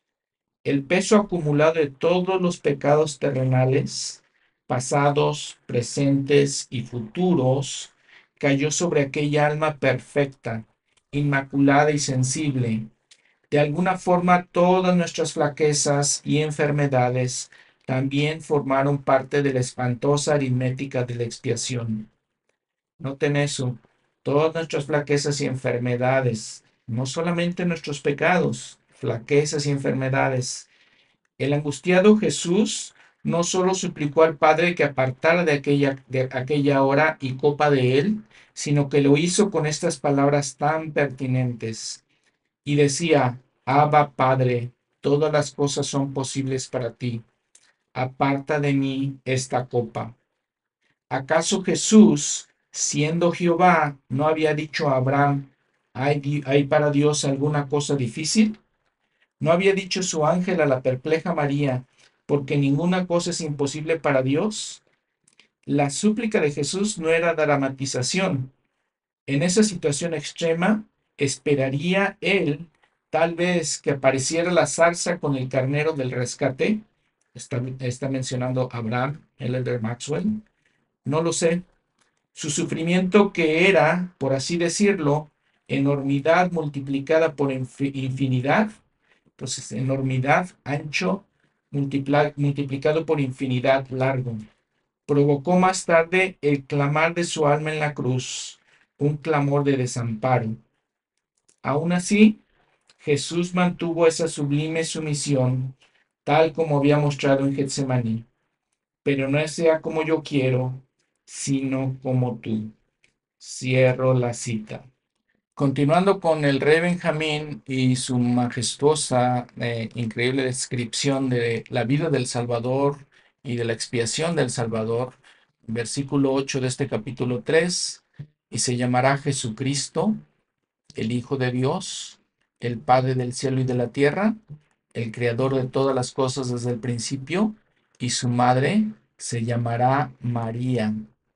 El peso acumulado de todos los pecados terrenales, pasados, presentes y futuros, cayó sobre aquella alma perfecta, inmaculada y sensible. De alguna forma, todas nuestras flaquezas y enfermedades también formaron parte de la espantosa aritmética de la expiación. Noten eso, todas nuestras flaquezas y enfermedades, no solamente nuestros pecados, flaquezas y enfermedades. El angustiado Jesús no solo suplicó al Padre que apartara de aquella hora y copa de él, sino que lo hizo con estas palabras tan pertinentes. Y decía: Abba, Padre, todas las cosas son posibles para ti. Aparta de mí esta copa. ¿Acaso Jesús, siendo Jehová, no había dicho a Abraham: ¿Hay para Dios alguna cosa difícil? ¿No había dicho su ángel a la perpleja María: porque ninguna cosa es imposible para Dios? La súplica de Jesús no era dramatización. En esa situación extrema, esperaría él Tal vez que apareciera la zarza con el carnero del rescate. Está mencionando Abraham, el elder Maxwell. No lo sé. Su sufrimiento, que era, por así decirlo, enormidad multiplicada por infinidad. Entonces, enormidad, ancho, multiplicado por infinidad, largo. Provocó más tarde el clamar de su alma en la cruz, un clamor de desamparo. Aún así, Jesús mantuvo esa sublime sumisión, tal como había mostrado en Getsemaní. Pero no sea como yo quiero, sino como tú. Cierro la cita. Continuando con el rey Benjamín y su majestuosa, increíble descripción de la vida del Salvador y de la expiación del Salvador, versículo 8 de este capítulo 3, y se llamará Jesucristo, el Hijo de Dios, el Padre del cielo y de la tierra, el Creador de todas las cosas desde el principio, y su madre se llamará María.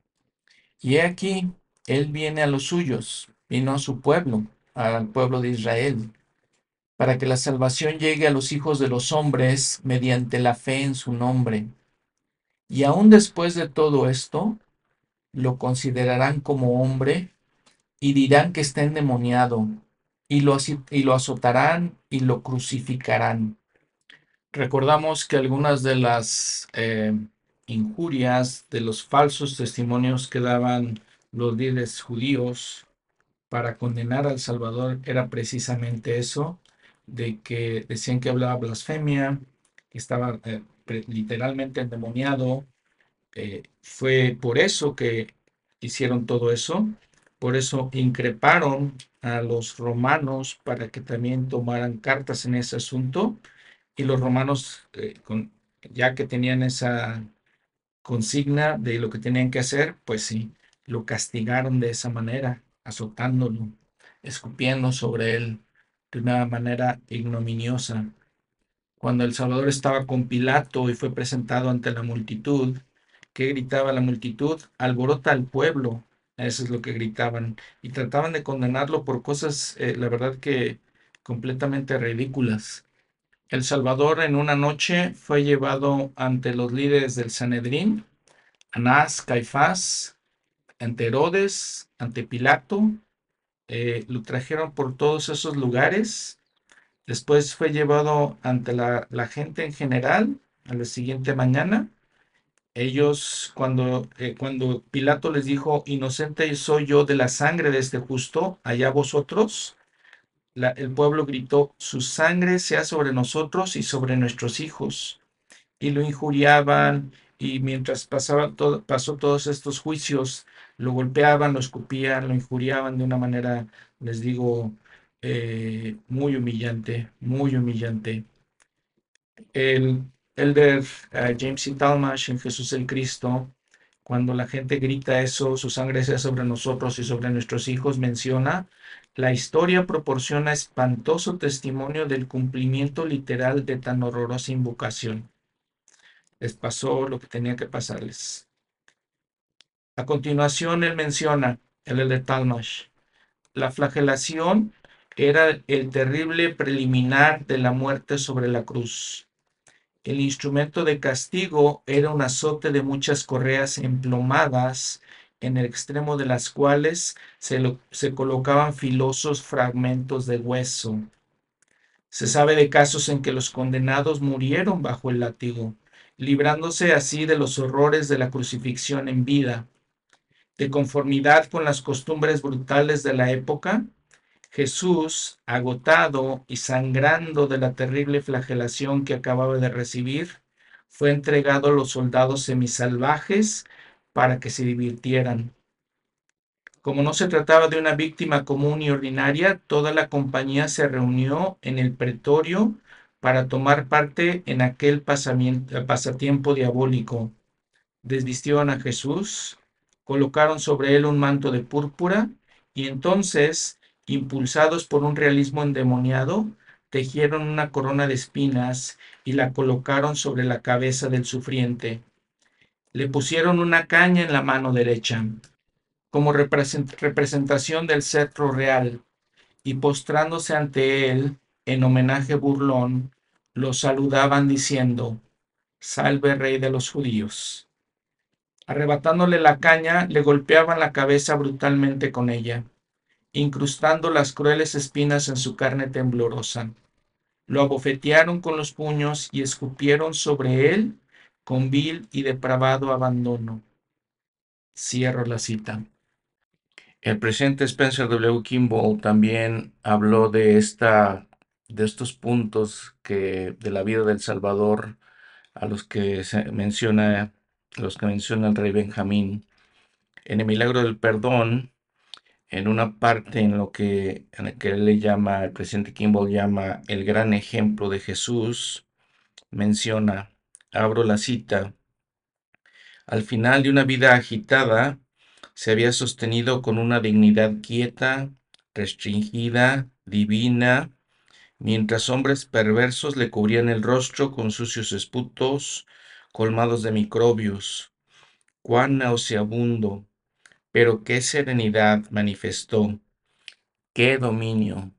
Y he aquí, él viene a los suyos, vino a su pueblo, al pueblo de Israel, para que la salvación llegue a los hijos de los hombres mediante la fe en su nombre. Y aún después de todo esto, lo considerarán como hombre y dirán que está endemoniado, y lo azotarán y lo crucificarán. Recordamos que algunas de las injurias, de los falsos testimonios que daban los líderes judíos para condenar al Salvador era precisamente eso, de que decían que hablaba blasfemia, que estaba literalmente endemoniado. Fue por eso que hicieron todo eso, por eso increparon a los romanos para que también tomaran cartas en ese asunto, y los romanos, ya que tenían esa consigna de lo que tenían que hacer, pues sí, lo castigaron de esa manera, azotándolo, escupiendo sobre él de una manera ignominiosa. Cuando el Salvador estaba con Pilato y fue presentado ante la multitud, ¿qué gritaba la multitud? Alborota al pueblo. Eso es lo que gritaban. Y trataban de condenarlo por cosas, la verdad que completamente ridículas. El Salvador en una noche fue llevado ante los líderes del Sanedrín, Anás, Caifás, ante Herodes, ante Pilato. Lo trajeron por todos esos lugares. Después fue llevado ante la gente en general a la siguiente mañana. Ellos, cuando Pilato les dijo, inocente soy yo de la sangre de este justo, allá vosotros, el pueblo gritó, su sangre sea sobre nosotros y sobre nuestros hijos. Y lo injuriaban, y mientras pasó todos estos juicios, lo golpeaban, lo escupían, lo injuriaban de una manera, les digo, muy humillante, muy humillante. El elder James C. Talmage en Jesús el Cristo, cuando la gente grita eso, su sangre sea sobre nosotros y sobre nuestros hijos, menciona, la historia proporciona espantoso testimonio del cumplimiento literal de tan horrorosa invocación. Les pasó lo que tenía que pasarles. A continuación, él menciona, el elder Talmage, la flagelación era el terrible preliminar de la muerte sobre la cruz. El instrumento de castigo era un azote de muchas correas emplomadas, en el extremo de las cuales se colocaban filosos fragmentos de hueso. Se sabe de casos en que los condenados murieron bajo el látigo, librándose así de los horrores de la crucifixión en vida. De conformidad con las costumbres brutales de la época, Jesús, agotado y sangrando de la terrible flagelación que acababa de recibir, fue entregado a los soldados semisalvajes para que se divirtieran. Como no se trataba de una víctima común y ordinaria, toda la compañía se reunió en el pretorio para tomar parte en aquel pasatiempo diabólico. Desvistieron a Jesús, colocaron sobre él un manto de púrpura y entonces, impulsados por un realismo endemoniado, tejieron una corona de espinas y la colocaron sobre la cabeza del sufriente. Le pusieron una caña en la mano derecha, como representación del cetro real, y postrándose ante él, en homenaje burlón, lo saludaban diciendo: Salve, rey de los judíos. Arrebatándole la caña, le golpeaban la cabeza brutalmente con ella, incrustando las crueles espinas en su carne temblorosa. Lo abofetearon con los puños y escupieron sobre él con vil y depravado abandono. Cierro la cita. El presidente Spencer W. Kimball también habló de estos puntos de la vida del Salvador a los que menciona el rey Benjamín. En el milagro del perdón, en una parte en la que el presidente Kimball llama el gran ejemplo de Jesús, menciona, abro la cita: al final de una vida agitada, se había sostenido con una dignidad quieta, restringida, divina, mientras hombres perversos le cubrían el rostro con sucios esputos, colmados de microbios. Cuán nauseabundo, pero qué serenidad manifestó, qué dominio.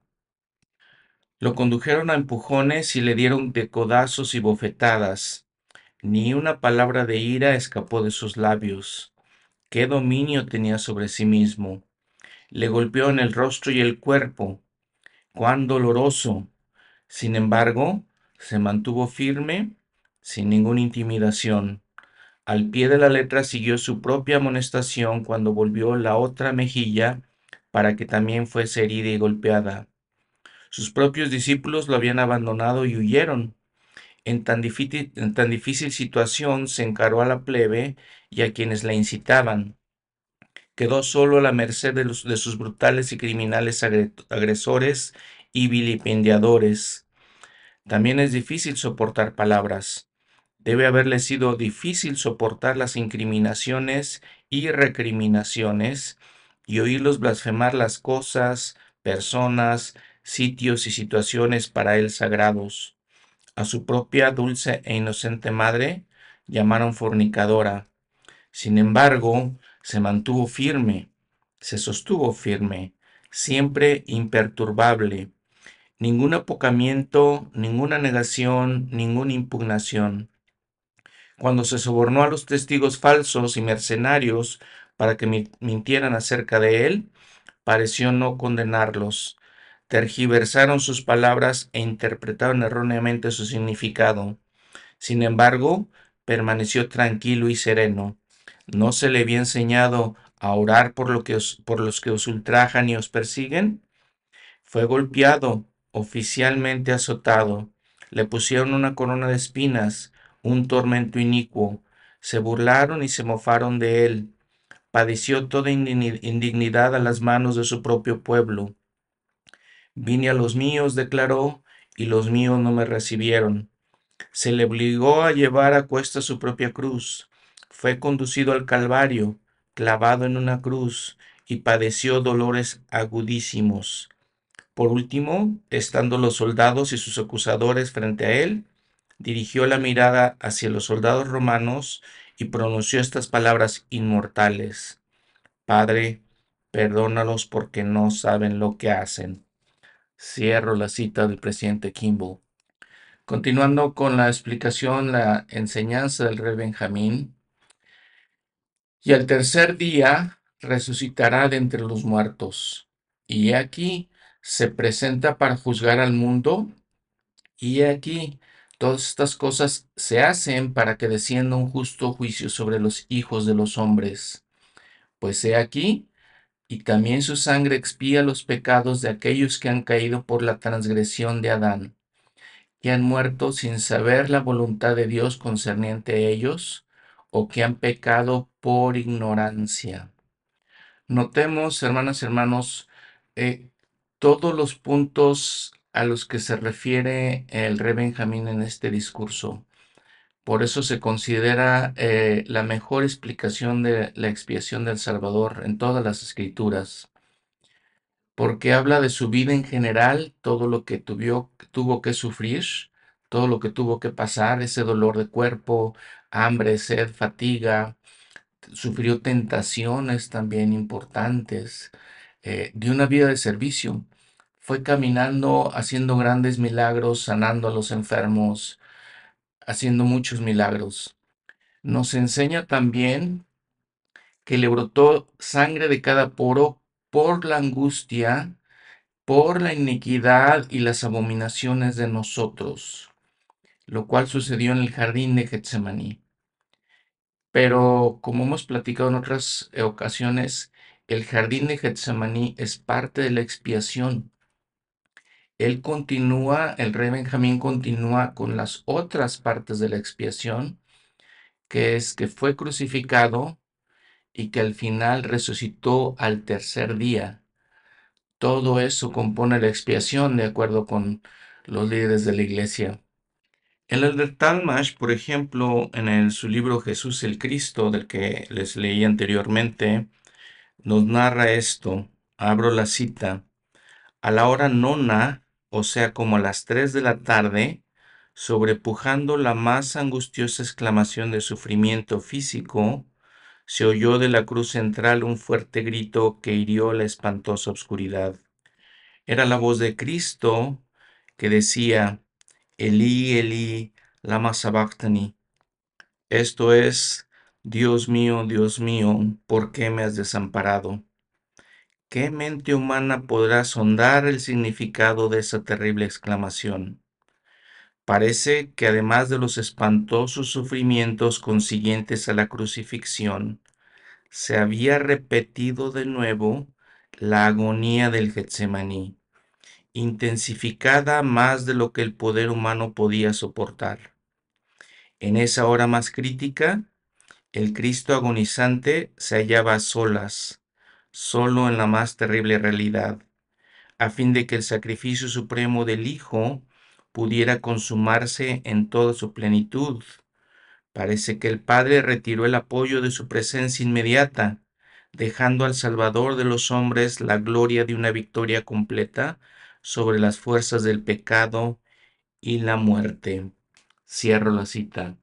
Lo condujeron a empujones y le dieron de codazos y bofetadas. Ni una palabra de ira escapó de sus labios. Qué dominio tenía sobre sí mismo. Le golpeó en el rostro y el cuerpo. Cuán doloroso. Sin embargo, se mantuvo firme, sin ninguna intimidación. Al pie de la letra siguió su propia amonestación cuando volvió la otra mejilla para que también fuese herida y golpeada. Sus propios discípulos lo habían abandonado y huyeron. En tan difícil situación se encaró a la plebe y a quienes la incitaban. Quedó solo a la merced de sus brutales y criminales agresores y vilipendiadores. También es difícil soportar palabras. Debe haberle sido difícil soportar las incriminaciones y recriminaciones y oírlos blasfemar las cosas, personas, sitios y situaciones para él sagrados. A su propia dulce e inocente madre llamaron fornicadora. Sin embargo, se mantuvo firme, se sostuvo firme, siempre imperturbable. Ningún apocamiento, ninguna negación, ninguna impugnación. Cuando se sobornó a los testigos falsos y mercenarios para que mintieran acerca de él, pareció no condenarlos. Tergiversaron sus palabras e interpretaron erróneamente su significado. Sin embargo, permaneció tranquilo y sereno. ¿No se le había enseñado a orar por los que os ultrajan y os persiguen? Fue golpeado, oficialmente azotado. Le pusieron una corona de espinas, un tormento inicuo. Se burlaron y se mofaron de él. Padeció toda indignidad a las manos de su propio pueblo. Vine a los míos, declaró, y los míos no me recibieron. Se le obligó a llevar a cuesta su propia cruz. Fue conducido al Calvario, clavado en una cruz, y padeció dolores agudísimos. Por último, estando los soldados y sus acusadores frente a él, dirigió la mirada hacia los soldados romanos y pronunció estas palabras inmortales: Padre, perdónalos porque no saben lo que hacen. Cierro la cita del presidente Kimball. Continuando con la explicación, la enseñanza del rey Benjamín: y al tercer día resucitará de entre los muertos. Y he aquí se presenta para juzgar al mundo. Y he aquí todas estas cosas se hacen para que descienda un justo juicio sobre los hijos de los hombres. Pues he aquí, y también su sangre expía los pecados de aquellos que han caído por la transgresión de Adán, que han muerto sin saber la voluntad de Dios concerniente a ellos, o que han pecado por ignorancia. Notemos, hermanas y hermanos, eh, todos los puntos a los que se refiere el rey Benjamín en este discurso. Por eso se considera la mejor explicación de la expiación del Salvador en todas las escrituras, porque habla de su vida en general, todo lo que tuvo que sufrir, todo lo que tuvo que pasar, ese dolor de cuerpo, hambre, sed, fatiga. Sufrió tentaciones también importantes, de una vida de servicio. Fue caminando, haciendo grandes milagros, sanando a los enfermos, haciendo muchos milagros. Nos enseña también que le brotó sangre de cada poro por la angustia, por la iniquidad y las abominaciones de nosotros, lo cual sucedió en el jardín de Getsemaní. Pero como hemos platicado en otras ocasiones, el jardín de Getsemaní es parte de la expiación. El rey Benjamín continúa con las otras partes de la expiación, que es que fue crucificado y que al final resucitó al tercer día. Todo eso compone la expiación de acuerdo con los líderes de la iglesia. El Elder Talmash, por ejemplo, su libro Jesús el Cristo, del que les leí anteriormente, nos narra esto. Abro la cita. A la hora nona, o sea, como a las 3 de la tarde, sobrepujando la más angustiosa exclamación de sufrimiento físico, se oyó de la cruz central un fuerte grito que hirió la espantosa oscuridad. Era la voz de Cristo que decía, Elí, Elí, lama sabachthani. Esto es, Dios mío, ¿por qué me has desamparado? ¿Qué mente humana podrá sondar el significado de esa terrible exclamación? Parece que además de los espantosos sufrimientos consiguientes a la crucifixión, se había repetido de nuevo la agonía del Getsemaní, intensificada más de lo que el poder humano podía soportar. En esa hora más crítica, el Cristo agonizante se hallaba a solas, solo en la más terrible realidad, a fin de que el sacrificio supremo del Hijo pudiera consumarse en toda su plenitud. Parece que el Padre retiró el apoyo de su presencia inmediata, dejando al Salvador de los hombres la gloria de una victoria completa sobre las fuerzas del pecado y la muerte. Cierro la cita.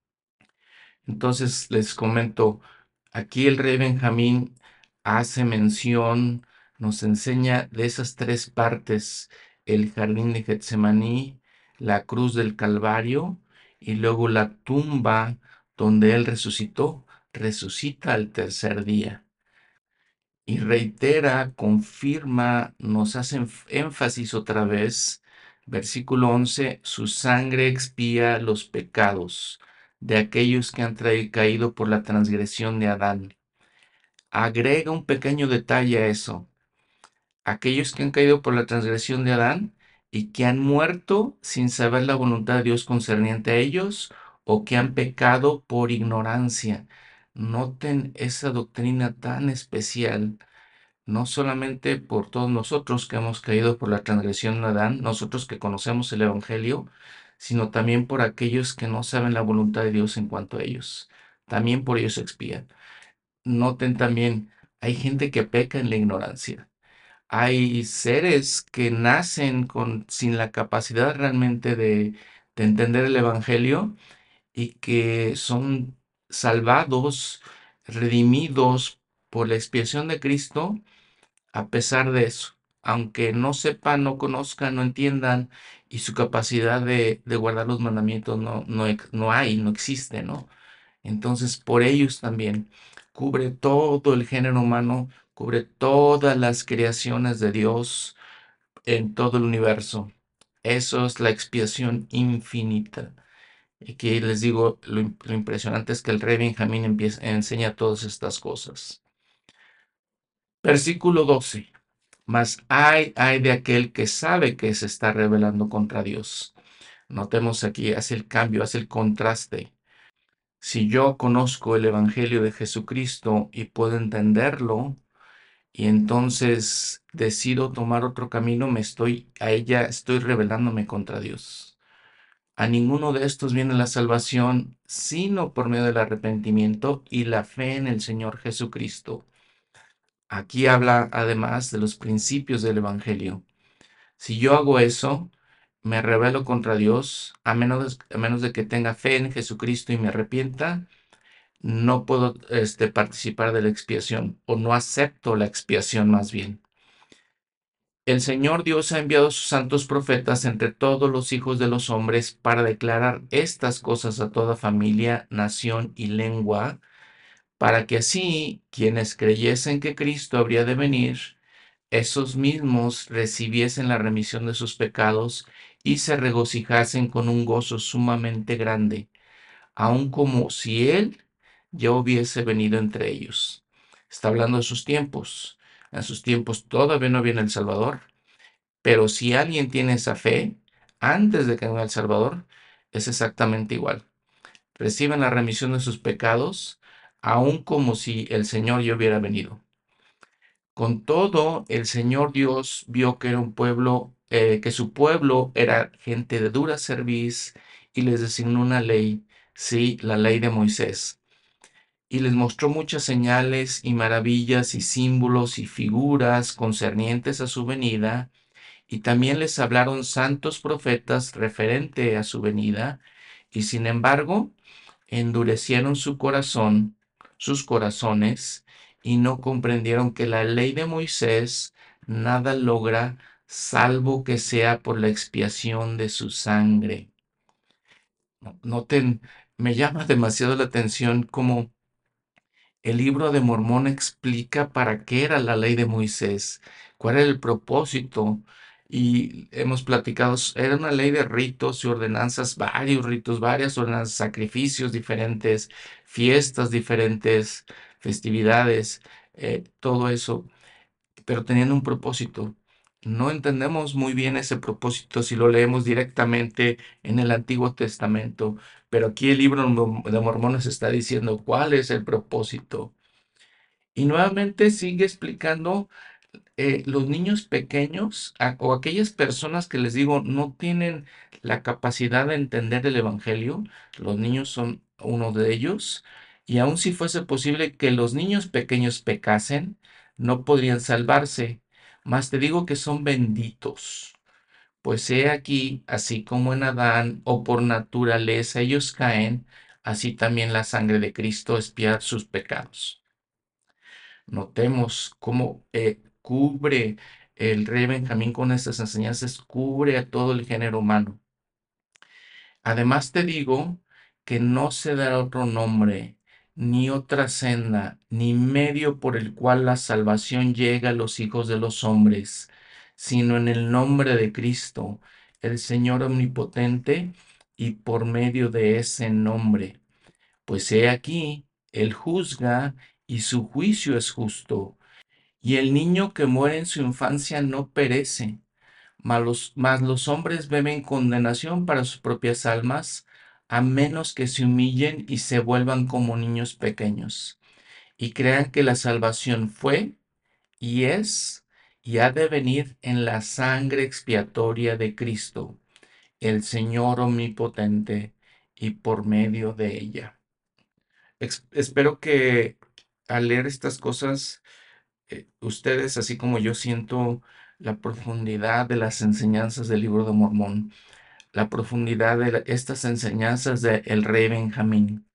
Entonces les comento, aquí el rey Benjamín hace mención, nos enseña de esas tres partes, el jardín de Getsemaní, la cruz del Calvario y luego la tumba donde él resucita al tercer día. Y reitera, confirma, nos hace énfasis otra vez, versículo 11, su sangre expía los pecados de aquellos que han caído por la transgresión de Adán. Agrega un pequeño detalle a eso. Aquellos que han caído por la transgresión de Adán y que han muerto sin saber la voluntad de Dios concerniente a ellos o que han pecado por ignorancia. Noten esa doctrina tan especial, no solamente por todos nosotros que hemos caído por la transgresión de Adán, nosotros que conocemos el Evangelio, sino también por aquellos que no saben la voluntad de Dios en cuanto a ellos. También por ellos expían. Noten también, hay gente que peca en la ignorancia. Hay seres que nacen sin la capacidad realmente de entender el Evangelio y que son salvados, redimidos por la expiación de Cristo a pesar de eso, aunque no sepan, no conozcan, no entiendan y su capacidad de guardar los mandamientos no hay, no existe, ¿no? Entonces, por ellos también cubre todo el género humano, cubre todas las creaciones de Dios en todo el universo. Eso es la expiación infinita. Y que les digo, lo impresionante es que el rey Benjamín enseña todas estas cosas. Versículo 12. Mas hay de aquel que sabe que se está rebelando contra Dios. Notemos aquí, hace el cambio, hace el contraste. Si yo conozco el Evangelio de Jesucristo y puedo entenderlo, y entonces decido tomar otro camino, estoy rebelándome contra Dios. A ninguno de estos viene la salvación, sino por medio del arrepentimiento y la fe en el Señor Jesucristo. Aquí habla además de los principios del Evangelio. Si yo hago eso, me rebelo contra Dios, a menos de que tenga fe en Jesucristo y me arrepienta, no puedo participar de la expiación o no acepto la expiación más bien. El Señor Dios ha enviado a sus santos profetas entre todos los hijos de los hombres para declarar estas cosas a toda familia, nación y lengua, para que así quienes creyesen que Cristo habría de venir, esos mismos recibiesen la remisión de sus pecados y se regocijasen con un gozo sumamente grande, aun como si Él ya hubiese venido entre ellos. Está hablando de sus tiempos. En sus tiempos todavía no viene el Salvador, pero si alguien tiene esa fe antes de que venga el Salvador, es exactamente igual. Reciben la remisión de sus pecados, aun como si el Señor ya hubiera venido. Con todo, el Señor Dios vio que era un pueblo, que su pueblo era gente de dura cerviz y les designó una ley, sí, la ley de Moisés, y les mostró muchas señales y maravillas y símbolos y figuras concernientes a su venida, y también les hablaron santos profetas referente a su venida, y sin embargo, endurecieron su corazón, sus corazones, y no comprendieron que la ley de Moisés nada logra salvo que sea por la expiación de su sangre. Noten, me llama demasiado la atención cómo el libro de Mormón explica para qué era la ley de Moisés, cuál era el propósito. Y hemos platicado, era una ley de ritos y ordenanzas, varios ritos, varias ordenanzas, sacrificios diferentes, fiestas diferentes, festividades, todo eso, pero teniendo un propósito. No entendemos muy bien ese propósito si lo leemos directamente en el Antiguo Testamento, pero aquí el libro de Mormones está diciendo cuál es el propósito. Y nuevamente sigue explicando los niños pequeños o aquellas personas que les digo no tienen la capacidad de entender el Evangelio. Los niños son uno de ellos. Y aun si fuese posible que los niños pequeños pecasen, no podrían salvarse. Mas te digo que son benditos. Pues he aquí, así como en Adán o por naturaleza ellos caen, así también la sangre de Cristo expía sus pecados. Notemos cómo cubre el rey Benjamín con estas enseñanzas, cubre a todo el género humano. Además te digo que no se dará otro nombre, ni otra senda, ni medio por el cual la salvación llega a los hijos de los hombres, sino en el nombre de Cristo, el Señor omnipotente, y por medio de ese nombre. Pues he aquí, Él juzga y su juicio es justo, y el niño que muere en su infancia no perece, mas los hombres beben condenación para sus propias almas, a menos que se humillen y se vuelvan como niños pequeños, y crean que la salvación fue y es y ha de venir en la sangre expiatoria de Cristo, el Señor omnipotente, y por medio de ella. Espero que al leer estas cosas ustedes, así como yo, siento la profundidad de las enseñanzas del libro de Mormón, la profundidad de estas enseñanzas del rey Benjamín.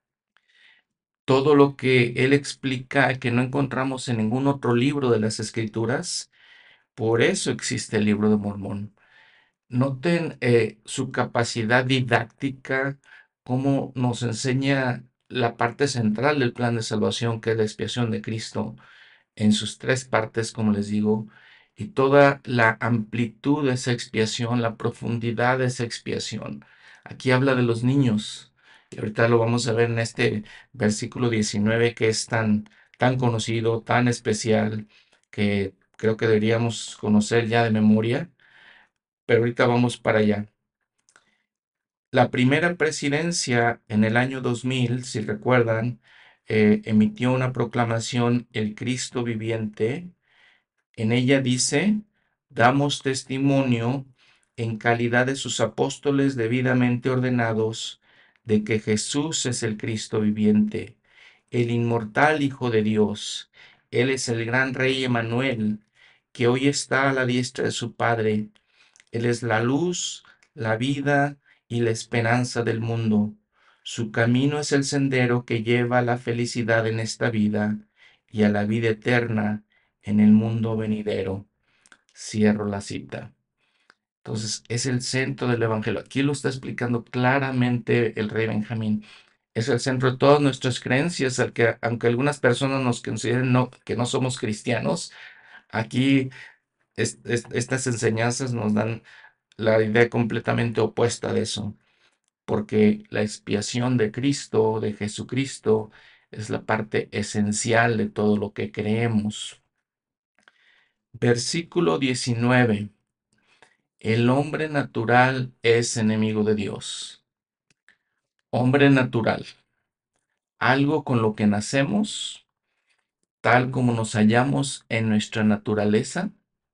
Todo lo que él explica que no encontramos en ningún otro libro de las Escrituras, por eso existe el libro de Mormón. Noten su capacidad didáctica, cómo nos enseña la parte central del plan de salvación, que es la expiación de Cristo en sus tres partes, como les digo, y toda la amplitud de esa expiación, la profundidad de esa expiación. Aquí habla de los niños, y ahorita lo vamos a ver en este versículo 19 que es tan conocido, tan especial, que creo que deberíamos conocer ya de memoria, pero ahorita vamos para allá. La primera presidencia en el año 2000, si recuerdan, emitió una proclamación, El Cristo viviente. En ella dice, damos testimonio en calidad de sus apóstoles debidamente ordenados de que Jesús es el Cristo viviente, el inmortal Hijo de Dios. Él es el gran Rey Emanuel, que hoy está a la diestra de su Padre. Él es la luz, la vida y la esperanza del mundo. Su camino es el sendero que lleva a la felicidad en esta vida y a la vida eterna en el mundo venidero. Cierro la cita. Entonces, es el centro del Evangelio. Aquí lo está explicando claramente el rey Benjamín. Es el centro de todas nuestras creencias, al que, aunque algunas personas nos consideren que no somos cristianos, aquí estas enseñanzas nos dan la idea completamente opuesta de eso, porque la expiación de Cristo, de Jesucristo, es la parte esencial de todo lo que creemos. Versículo 19. El hombre natural es enemigo de Dios. Hombre natural, algo con lo que nacemos, tal como nos hallamos en nuestra naturaleza.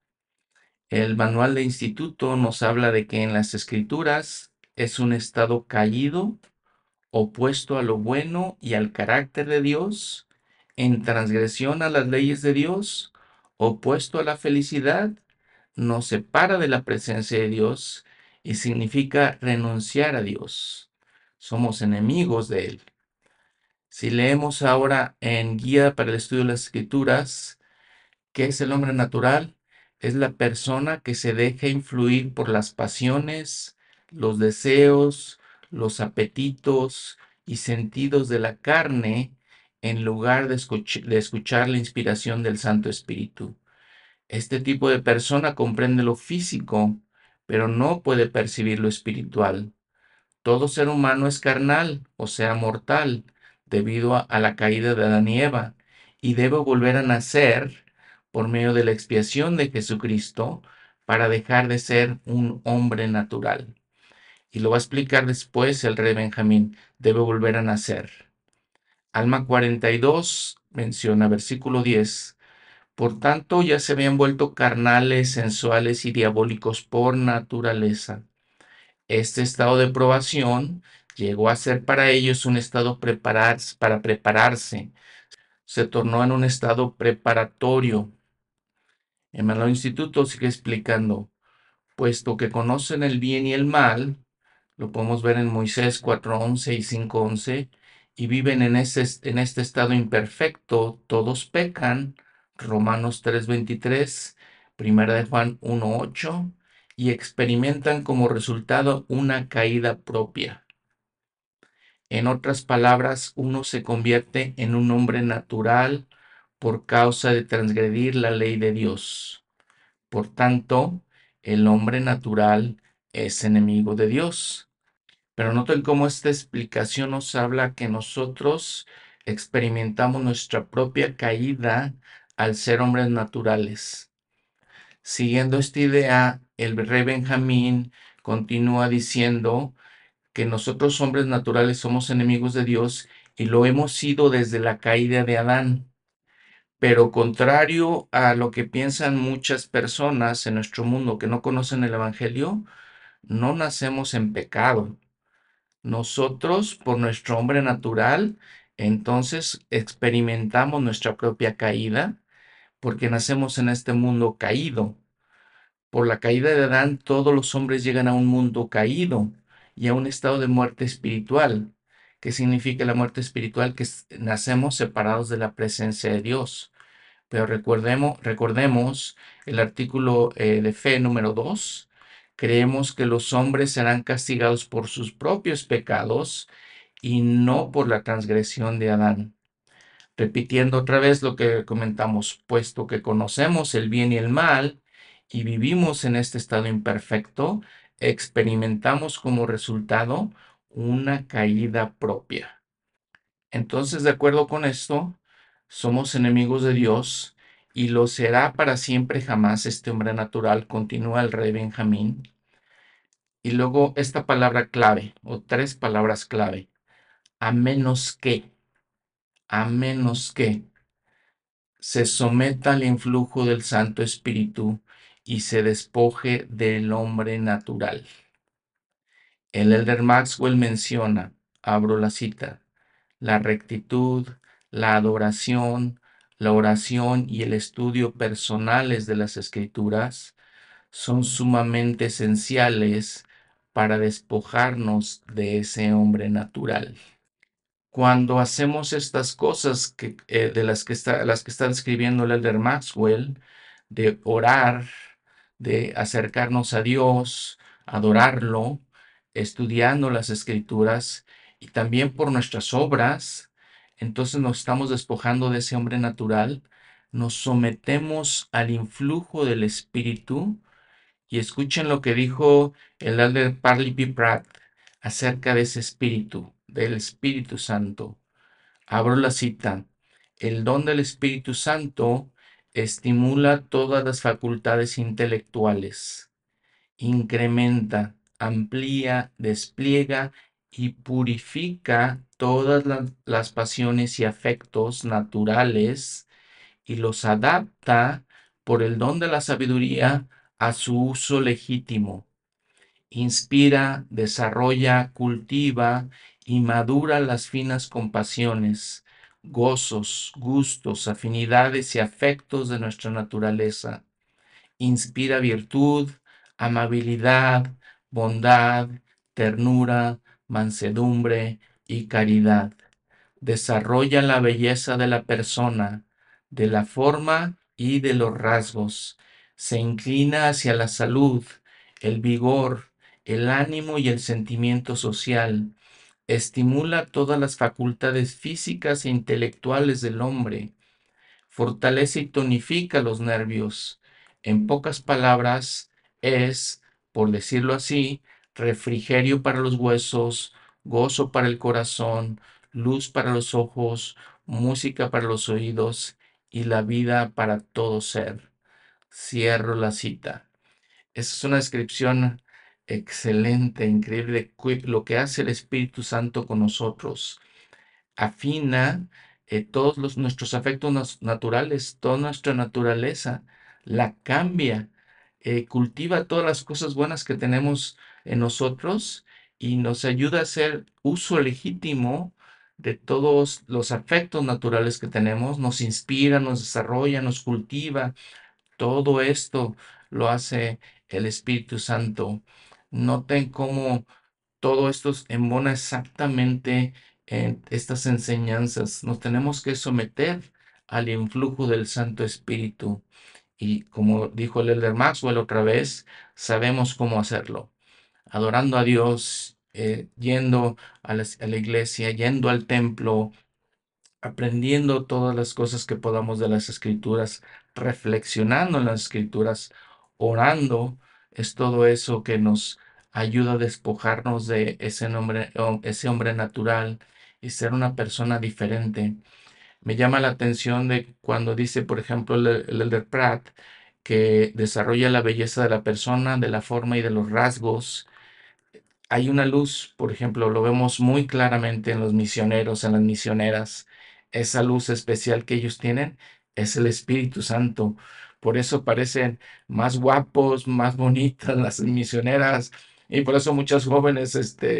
El manual de instituto nos habla de que en las escrituras es un estado caído, opuesto a lo bueno y al carácter de Dios, en transgresión a las leyes de Dios, opuesto a la felicidad, nos separa de la presencia de Dios y significa renunciar a Dios. Somos enemigos de Él. Si leemos ahora en Guía para el Estudio de las Escrituras, ¿qué es el hombre natural? Es la persona que se deja influir por las pasiones, los deseos, los apetitos y sentidos de la carne en lugar de escuchar la inspiración del Santo Espíritu. Este tipo de persona comprende lo físico, pero no puede percibir lo espiritual. Todo ser humano es carnal, o sea, mortal, debido a la caída de Adán y Eva, y debe volver a nacer por medio de la expiación de Jesucristo para dejar de ser un hombre natural. Y lo va a explicar después el rey Benjamín, debe volver a nacer. Alma 42 menciona, versículo 10. Por tanto, ya se habían vuelto carnales, sensuales y diabólicos por naturaleza. Este estado de probación llegó a ser para ellos un estado para prepararse. Se tornó en un estado preparatorio. Emmanuel Instituto sigue explicando, puesto que conocen el bien y el mal, lo podemos ver en Moisés 4:11 y 5:11, y viven en este estado imperfecto, todos pecan, Romanos 3:23, Primera de Juan 1:8, y experimentan como resultado una caída propia. En otras palabras, uno se convierte en un hombre natural por causa de transgredir la ley de Dios. Por tanto, el hombre natural es enemigo de Dios. Pero noten cómo esta explicación nos habla que nosotros experimentamos nuestra propia caída al ser hombres naturales. Siguiendo esta idea, el rey Benjamín continúa diciendo que nosotros hombres naturales somos enemigos de Dios y lo hemos sido desde la caída de Adán. Pero contrario a lo que piensan muchas personas en nuestro mundo que no conocen el Evangelio, no nacemos en pecado. Nosotros, por nuestro hombre natural, entonces experimentamos nuestra propia caída porque nacemos en este mundo caído. Por la caída de Adán, todos los hombres llegan a un mundo caído y a un estado de muerte espiritual. ¿Qué significa la muerte espiritual? Que nacemos separados de la presencia de Dios. Pero recordemos el artículo de fe número 2. Creemos que los hombres serán castigados por sus propios pecados y no por la transgresión de Adán. Repitiendo otra vez lo que comentamos, puesto que conocemos el bien y el mal y vivimos en este estado imperfecto, experimentamos como resultado una caída propia. Entonces, de acuerdo con esto, somos enemigos de Dios y lo será para siempre jamás este hombre natural, continúa el rey Benjamín. Y luego esta palabra clave, o tres palabras clave, a a menos que se someta al influjo del Santo Espíritu y se despoje del hombre natural. El elder Maxwell menciona, abro la cita, la rectitud, la adoración, la oración y el estudio personales de las Escrituras son sumamente esenciales para despojarnos de ese hombre natural. Cuando hacemos estas cosas de las que está escribiendo el elder Maxwell, de orar, de acercarnos a Dios, adorarlo, estudiando las Escrituras y también por nuestras obras. Entonces nos estamos despojando de ese hombre natural, nos sometemos al influjo del Espíritu. Y escuchen lo que dijo el elder Parley P. Pratt acerca de ese espíritu, del Espíritu Santo. Abro la cita. El don del Espíritu Santo estimula todas las facultades intelectuales, incrementa, amplía, despliega y purifica todas las pasiones y afectos naturales y los adapta por el don de la sabiduría a su uso legítimo. Inspira, desarrolla, cultiva y madura las finas compasiones, gozos, gustos, afinidades y afectos de nuestra naturaleza. Inspira virtud, amabilidad, bondad, ternura, mansedumbre y caridad. Desarrolla la belleza de la persona, de la forma y de los rasgos. Se inclina hacia la salud, el vigor, el ánimo y el sentimiento social. Estimula todas las facultades físicas e intelectuales del hombre. Fortalece y tonifica los nervios. En pocas palabras, es, por decirlo así, refrigerio para los huesos, gozo para el corazón, luz para los ojos, música para los oídos y la vida para todo ser. Cierro la cita. Esa es una descripción excelente, increíble de lo que hace el Espíritu Santo con nosotros. Afina todos nuestros afectos naturales, toda nuestra naturaleza, la cambia, cultiva todas las cosas buenas que tenemos en nosotros y nos ayuda a hacer uso legítimo de todos los afectos naturales que tenemos, nos inspira, nos desarrolla, nos cultiva. Todo esto lo hace el Espíritu Santo. Noten cómo todo esto embona exactamente en estas enseñanzas. Nos tenemos que someter al influjo del Santo Espíritu. Y como dijo el elder Maxwell otra vez, sabemos cómo hacerlo. Adorando a Dios, yendo a la iglesia, yendo al templo, aprendiendo todas las cosas que podamos de las escrituras, reflexionando en las escrituras, orando, es todo eso que nos ayuda a despojarnos de ese hombre natural y ser una persona diferente. Me llama la atención de cuando dice, por ejemplo, el elder Pratt, que desarrolla la belleza de la persona, de la forma y de los rasgos. Hay una luz, por ejemplo, lo vemos muy claramente en los misioneros, en las misioneras. Esa luz especial que ellos tienen es el Espíritu Santo. Por eso parecen más guapos, más bonitas las misioneras y por eso muchas jóvenes,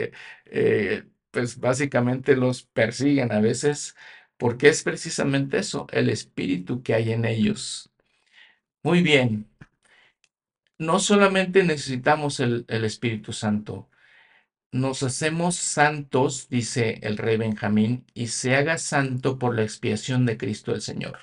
pues básicamente los persiguen a veces, porque es precisamente eso, el espíritu que hay en ellos. Muy bien, no solamente necesitamos el Espíritu Santo. Nos hacemos santos, dice el rey Benjamín, y se haga santo por la expiación de Cristo el Señor.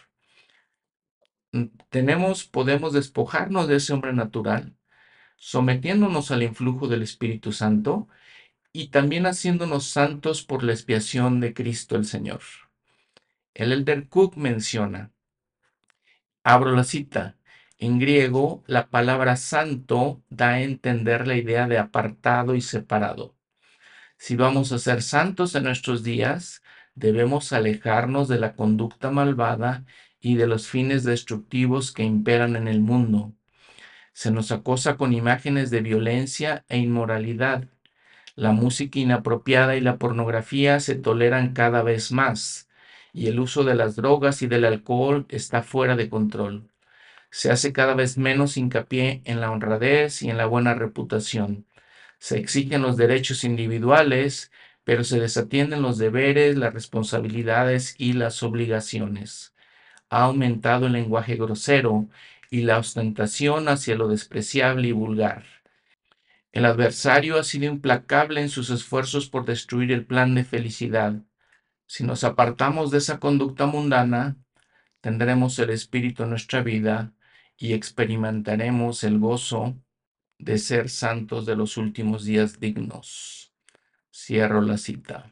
Podemos despojarnos de ese hombre natural, sometiéndonos al influjo del Espíritu Santo y también haciéndonos santos por la expiación de Cristo el Señor. El elder Cook menciona, abro la cita, en griego la palabra santo da a entender la idea de apartado y separado. Si vamos a ser santos en nuestros días, debemos alejarnos de la conducta malvada y de los fines destructivos que imperan en el mundo. Se nos acosa con imágenes de violencia e inmoralidad. La música inapropiada y la pornografía se toleran cada vez más, y el uso de las drogas y del alcohol está fuera de control. Se hace cada vez menos hincapié en la honradez y en la buena reputación. Se exigen los derechos individuales, pero se desatienden los deberes, las responsabilidades y las obligaciones. Ha aumentado el lenguaje grosero y la ostentación hacia lo despreciable y vulgar. El adversario ha sido implacable en sus esfuerzos por destruir el plan de felicidad. Si nos apartamos de esa conducta mundana, tendremos el Espíritu en nuestra vida y experimentaremos el gozo de ser santos de los últimos días dignos. Cierro la cita.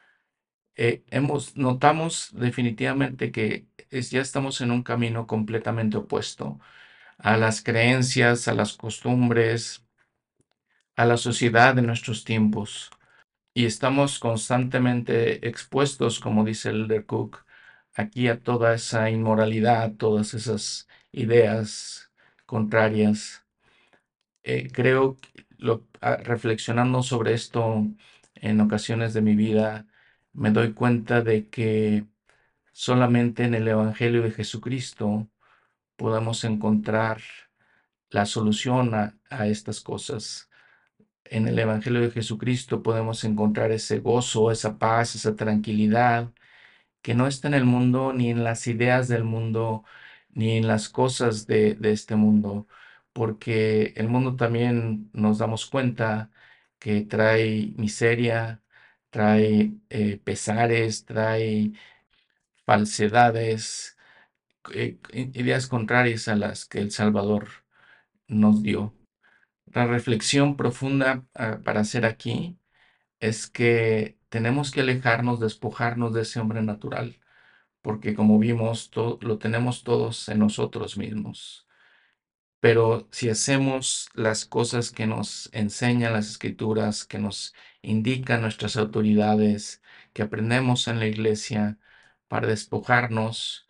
Notamos definitivamente que ya estamos en un camino completamente opuesto a las creencias, a las costumbres, a la sociedad de nuestros tiempos. Y estamos constantemente expuestos, como dice el Elder Cook, aquí a toda esa inmoralidad, todas esas ideas contrarias. Creo que reflexionando sobre esto en ocasiones de mi vida, me doy cuenta de que solamente en el Evangelio de Jesucristo podemos encontrar la solución a estas cosas. En el Evangelio de Jesucristo podemos encontrar ese gozo, esa paz, esa tranquilidad que no está en el mundo, ni en las ideas del mundo, ni en las cosas de este mundo, porque el mundo también nos damos cuenta que trae miseria, trae pesares, trae falsedades, ideas contrarias a las que el Salvador nos dio. La reflexión profunda para hacer aquí es que tenemos que alejarnos, despojarnos de ese hombre natural, porque como vimos, lo tenemos todos en nosotros mismos. Pero si hacemos las cosas que nos enseñan las escrituras, que nos indican nuestras autoridades, que aprendemos en la iglesia para despojarnos,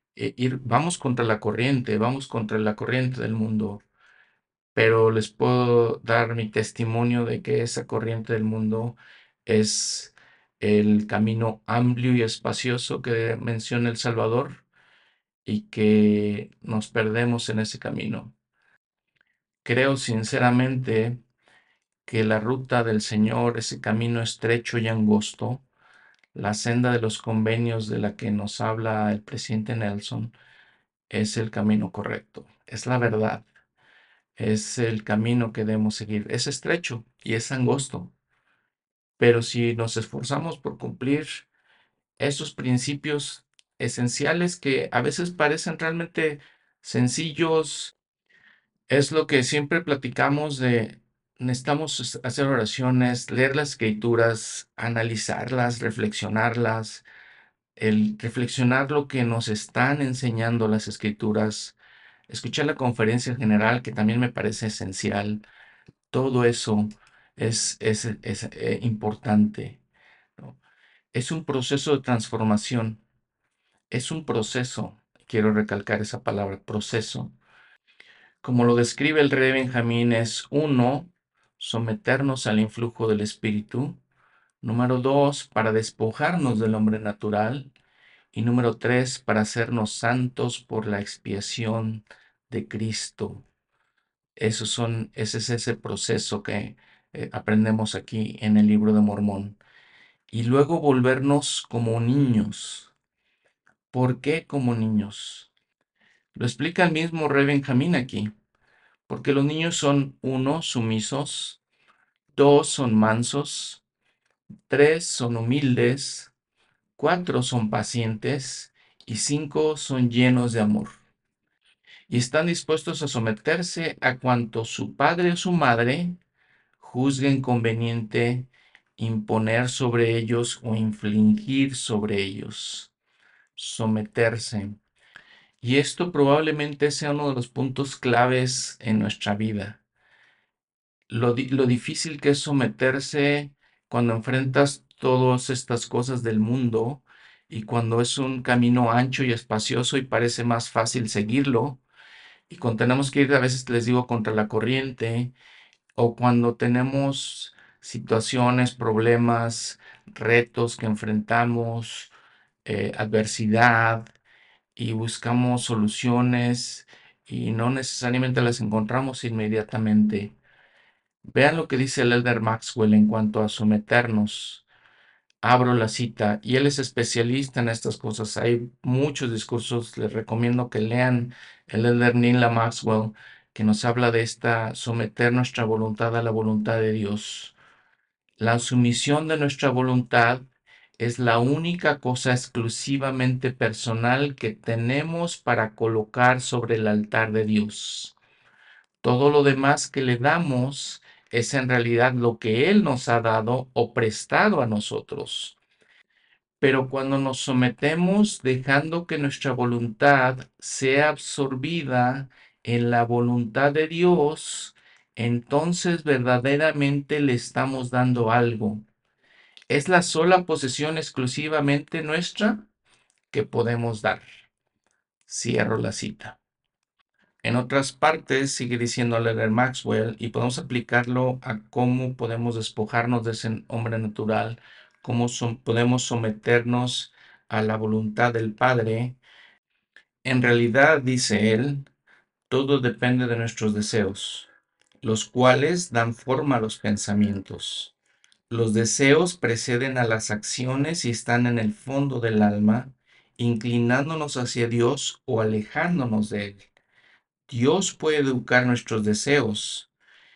vamos contra la corriente del mundo, pero les puedo dar mi testimonio de que esa corriente del mundo es el camino amplio y espacioso que menciona el Salvador y que nos perdemos en ese camino. Creo sinceramente que la ruta del Señor, ese camino estrecho y angosto, la senda de los convenios de la que nos habla el presidente Nelson, es el camino correcto, es la verdad, es el camino que debemos seguir. Es estrecho y es angosto, pero si nos esforzamos por cumplir esos principios esenciales que a veces parecen realmente sencillos, es lo que siempre platicamos de necesitamos hacer oraciones, leer las escrituras, analizarlas, reflexionarlas, el reflexionar lo que nos están enseñando las escrituras, escuchar la conferencia general, que también me parece esencial. Todo eso es importante, ¿no? Es un proceso de transformación, es un proceso, quiero recalcar esa palabra, proceso. Como lo describe el rey Benjamín, es uno, someternos al influjo del Espíritu. Número dos, para despojarnos del hombre natural. Y número tres, para hacernos santos por la expiación de Cristo. Ese es ese proceso que aprendemos aquí en el libro de Mormón. Y luego volvernos como niños. ¿Por qué como niños? Lo explica el mismo rey Benjamín aquí. Porque los niños son uno, sumisos, dos, son mansos, tres, son humildes, cuatro, son pacientes y cinco, son llenos de amor. Y están dispuestos a someterse a cuanto su padre o su madre juzguen conveniente imponer sobre ellos o infligir sobre ellos. Someterse. Y esto probablemente sea uno de los puntos claves en nuestra vida. Lo difícil que es someterse cuando enfrentas todas estas cosas del mundo y cuando es un camino ancho y espacioso y parece más fácil seguirlo, y cuando tenemos que ir, a veces les digo, contra la corriente, o cuando tenemos situaciones, problemas, retos que enfrentamos, adversidad, y buscamos soluciones y no necesariamente las encontramos inmediatamente. Vean lo que dice el Elder Maxwell en cuanto a someternos. Abro la cita y él es especialista en estas cosas. Hay muchos discursos. Les recomiendo que lean el Elder Neil Maxwell, que nos habla de esta someter nuestra voluntad a la voluntad de Dios. La sumisión de nuestra voluntad Es la única cosa exclusivamente personal que tenemos para colocar sobre el altar de Dios. Todo lo demás que le damos es en realidad lo que Él nos ha dado o prestado a nosotros. Pero cuando nos sometemos dejando que nuestra voluntad sea absorbida en la voluntad de Dios, entonces verdaderamente le estamos dando algo. Es la sola posesión exclusivamente nuestra que podemos dar. Cierro la cita. En otras partes sigue diciendo Leonard Maxwell y podemos aplicarlo a cómo podemos despojarnos de ese hombre natural, cómo podemos someternos a la voluntad del Padre. En realidad, dice él, todo depende de nuestros deseos, los cuales dan forma a los pensamientos. Los deseos preceden a las acciones y están en el fondo del alma, inclinándonos hacia Dios o alejándonos de Él. Dios puede educar nuestros deseos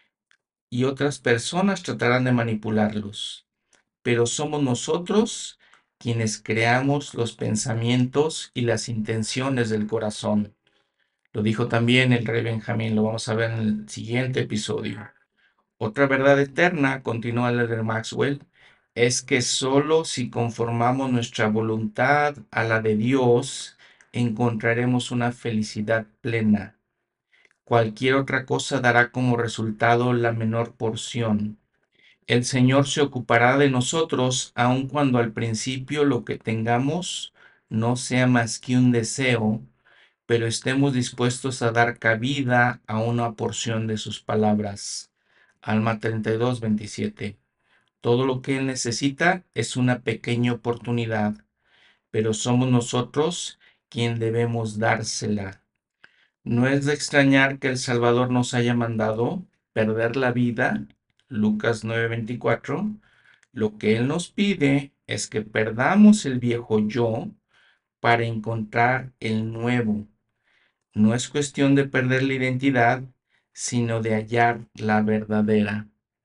y otras personas tratarán de manipularlos, pero somos nosotros quienes creamos los pensamientos y las intenciones del corazón. Lo dijo también el rey Benjamín, lo vamos a ver en el siguiente episodio. Otra verdad eterna, continúa el Maxwell, es que solo si conformamos nuestra voluntad a la de Dios, encontraremos una felicidad plena. Cualquier otra cosa dará como resultado la menor porción. El Señor se ocupará de nosotros aun cuando al principio lo que tengamos no sea más que un deseo, pero estemos dispuestos a dar cabida a una porción de sus palabras. Alma 32:27. Todo lo que Él necesita es una pequeña oportunidad, pero somos nosotros quien debemos dársela. No es de extrañar que el Salvador nos haya mandado perder la vida, Lucas 9:24. Lo que Él nos pide es que perdamos el viejo yo para encontrar el nuevo. No es cuestión de perder la identidad, sino de hallar la verdadera.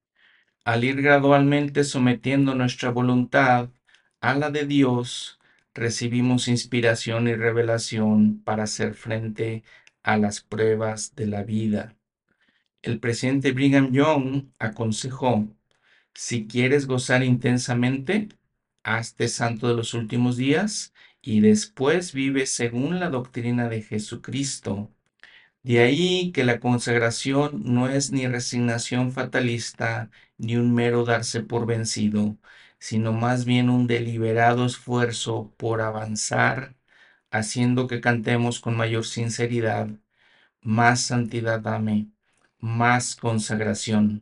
Al ir gradualmente sometiendo nuestra voluntad a la de Dios, recibimos inspiración y revelación para hacer frente a las pruebas de la vida. El presidente Brigham Young aconsejó: si quieres gozar intensamente, hazte santo de los últimos días y después vive según la doctrina de Jesucristo. De ahí que la consagración no es ni resignación fatalista ni un mero darse por vencido, sino más bien un deliberado esfuerzo por avanzar, haciendo que cantemos con mayor sinceridad: más santidad dame, más consagración.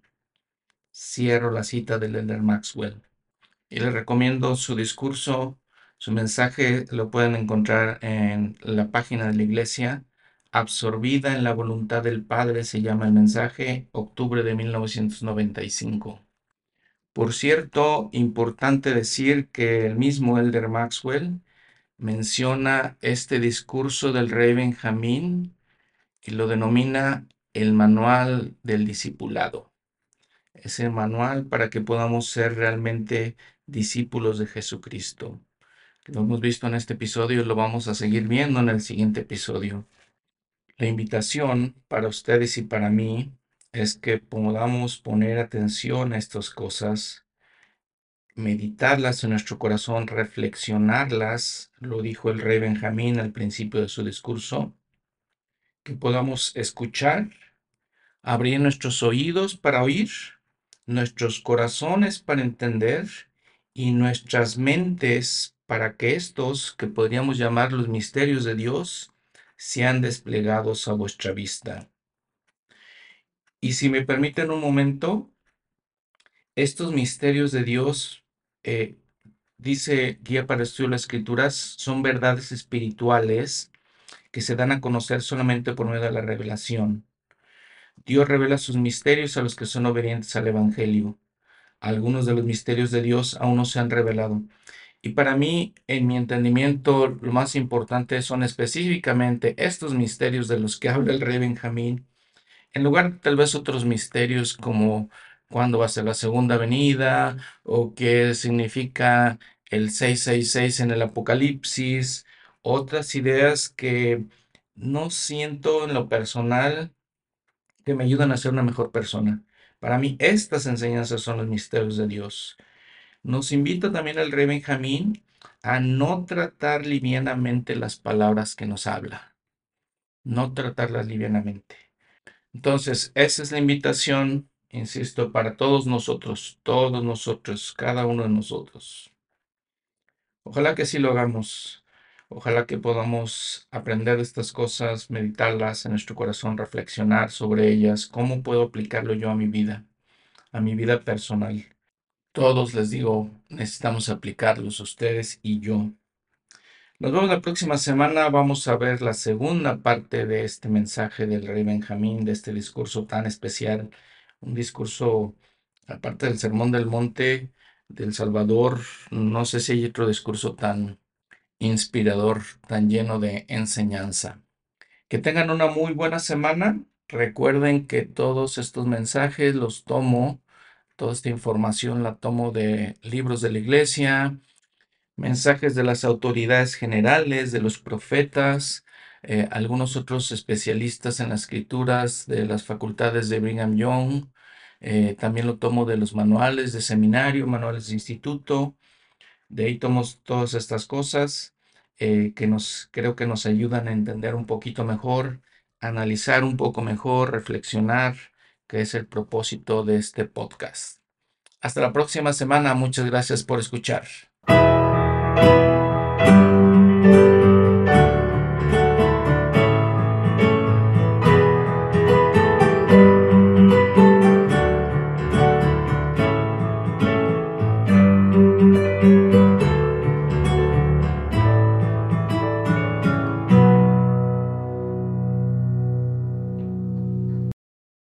Cierro la cita de Leonard Maxwell. Y les recomiendo su discurso, su mensaje, lo pueden encontrar en la página de la iglesia. Absorbida en la voluntad del Padre se llama el mensaje, octubre de 1995. Por cierto, importante decir que el mismo Elder Maxwell menciona este discurso del rey Benjamín y lo denomina el manual del discipulado. Es el manual para que podamos ser realmente discípulos de Jesucristo. Lo hemos visto en este episodio y lo vamos a seguir viendo en el siguiente episodio. La invitación para ustedes y para mí es que podamos poner atención a estas cosas, meditarlas en nuestro corazón, reflexionarlas, lo dijo el rey Benjamín al principio de su discurso, que podamos escuchar, abrir nuestros oídos para oír, nuestros corazones para entender y nuestras mentes para que estos, que podríamos llamar los misterios de Dios, sean desplegados a vuestra vista. Y si me permiten un momento, estos misterios de Dios, eh, dice Guía para el Estudio de las Escrituras, son verdades espirituales que se dan a conocer solamente por medio de la revelación. Dios revela sus misterios a los que son obedientes al Evangelio. Algunos de los misterios de Dios aún no se han revelado. Y para mí, en mi entendimiento, lo más importante son específicamente estos misterios de los que habla el rey Benjamín, en lugar de tal vez otros misterios como cuándo va a ser la segunda venida o qué significa el 666 en el Apocalipsis, otras ideas que no siento en lo personal que me ayudan a ser una mejor persona. Para mí, estas enseñanzas son los misterios de Dios. Nos invita también el rey Benjamín a no tratar livianamente las palabras que nos habla, no tratarlas livianamente. Entonces, esa es la invitación, insisto, para todos nosotros, cada uno de nosotros. Ojalá que sí lo hagamos. Ojalá que podamos aprender estas cosas, meditarlas en nuestro corazón, reflexionar sobre ellas, cómo puedo aplicarlo yo a mi vida personal. Todos les digo, necesitamos aplicarlos, ustedes y yo. Nos vemos la próxima semana. Vamos a ver la segunda parte de este mensaje del rey Benjamín, de este discurso tan especial. Un discurso, aparte del Sermón del Monte del Salvador, no sé si hay otro discurso tan inspirador, tan lleno de enseñanza. Que tengan una muy buena semana. Recuerden que todos estos mensajes los tomo, toda esta información la tomo de libros de la iglesia, mensajes de las autoridades generales, de los profetas, algunos otros especialistas en las escrituras de las facultades de Brigham Young. También lo tomo de los manuales de seminario, manuales de instituto. De ahí tomo todas estas cosas que creo que nos ayudan a entender un poquito mejor, analizar un poco mejor, reflexionar, que es el propósito de este podcast. Hasta la próxima semana. Muchas gracias por escuchar.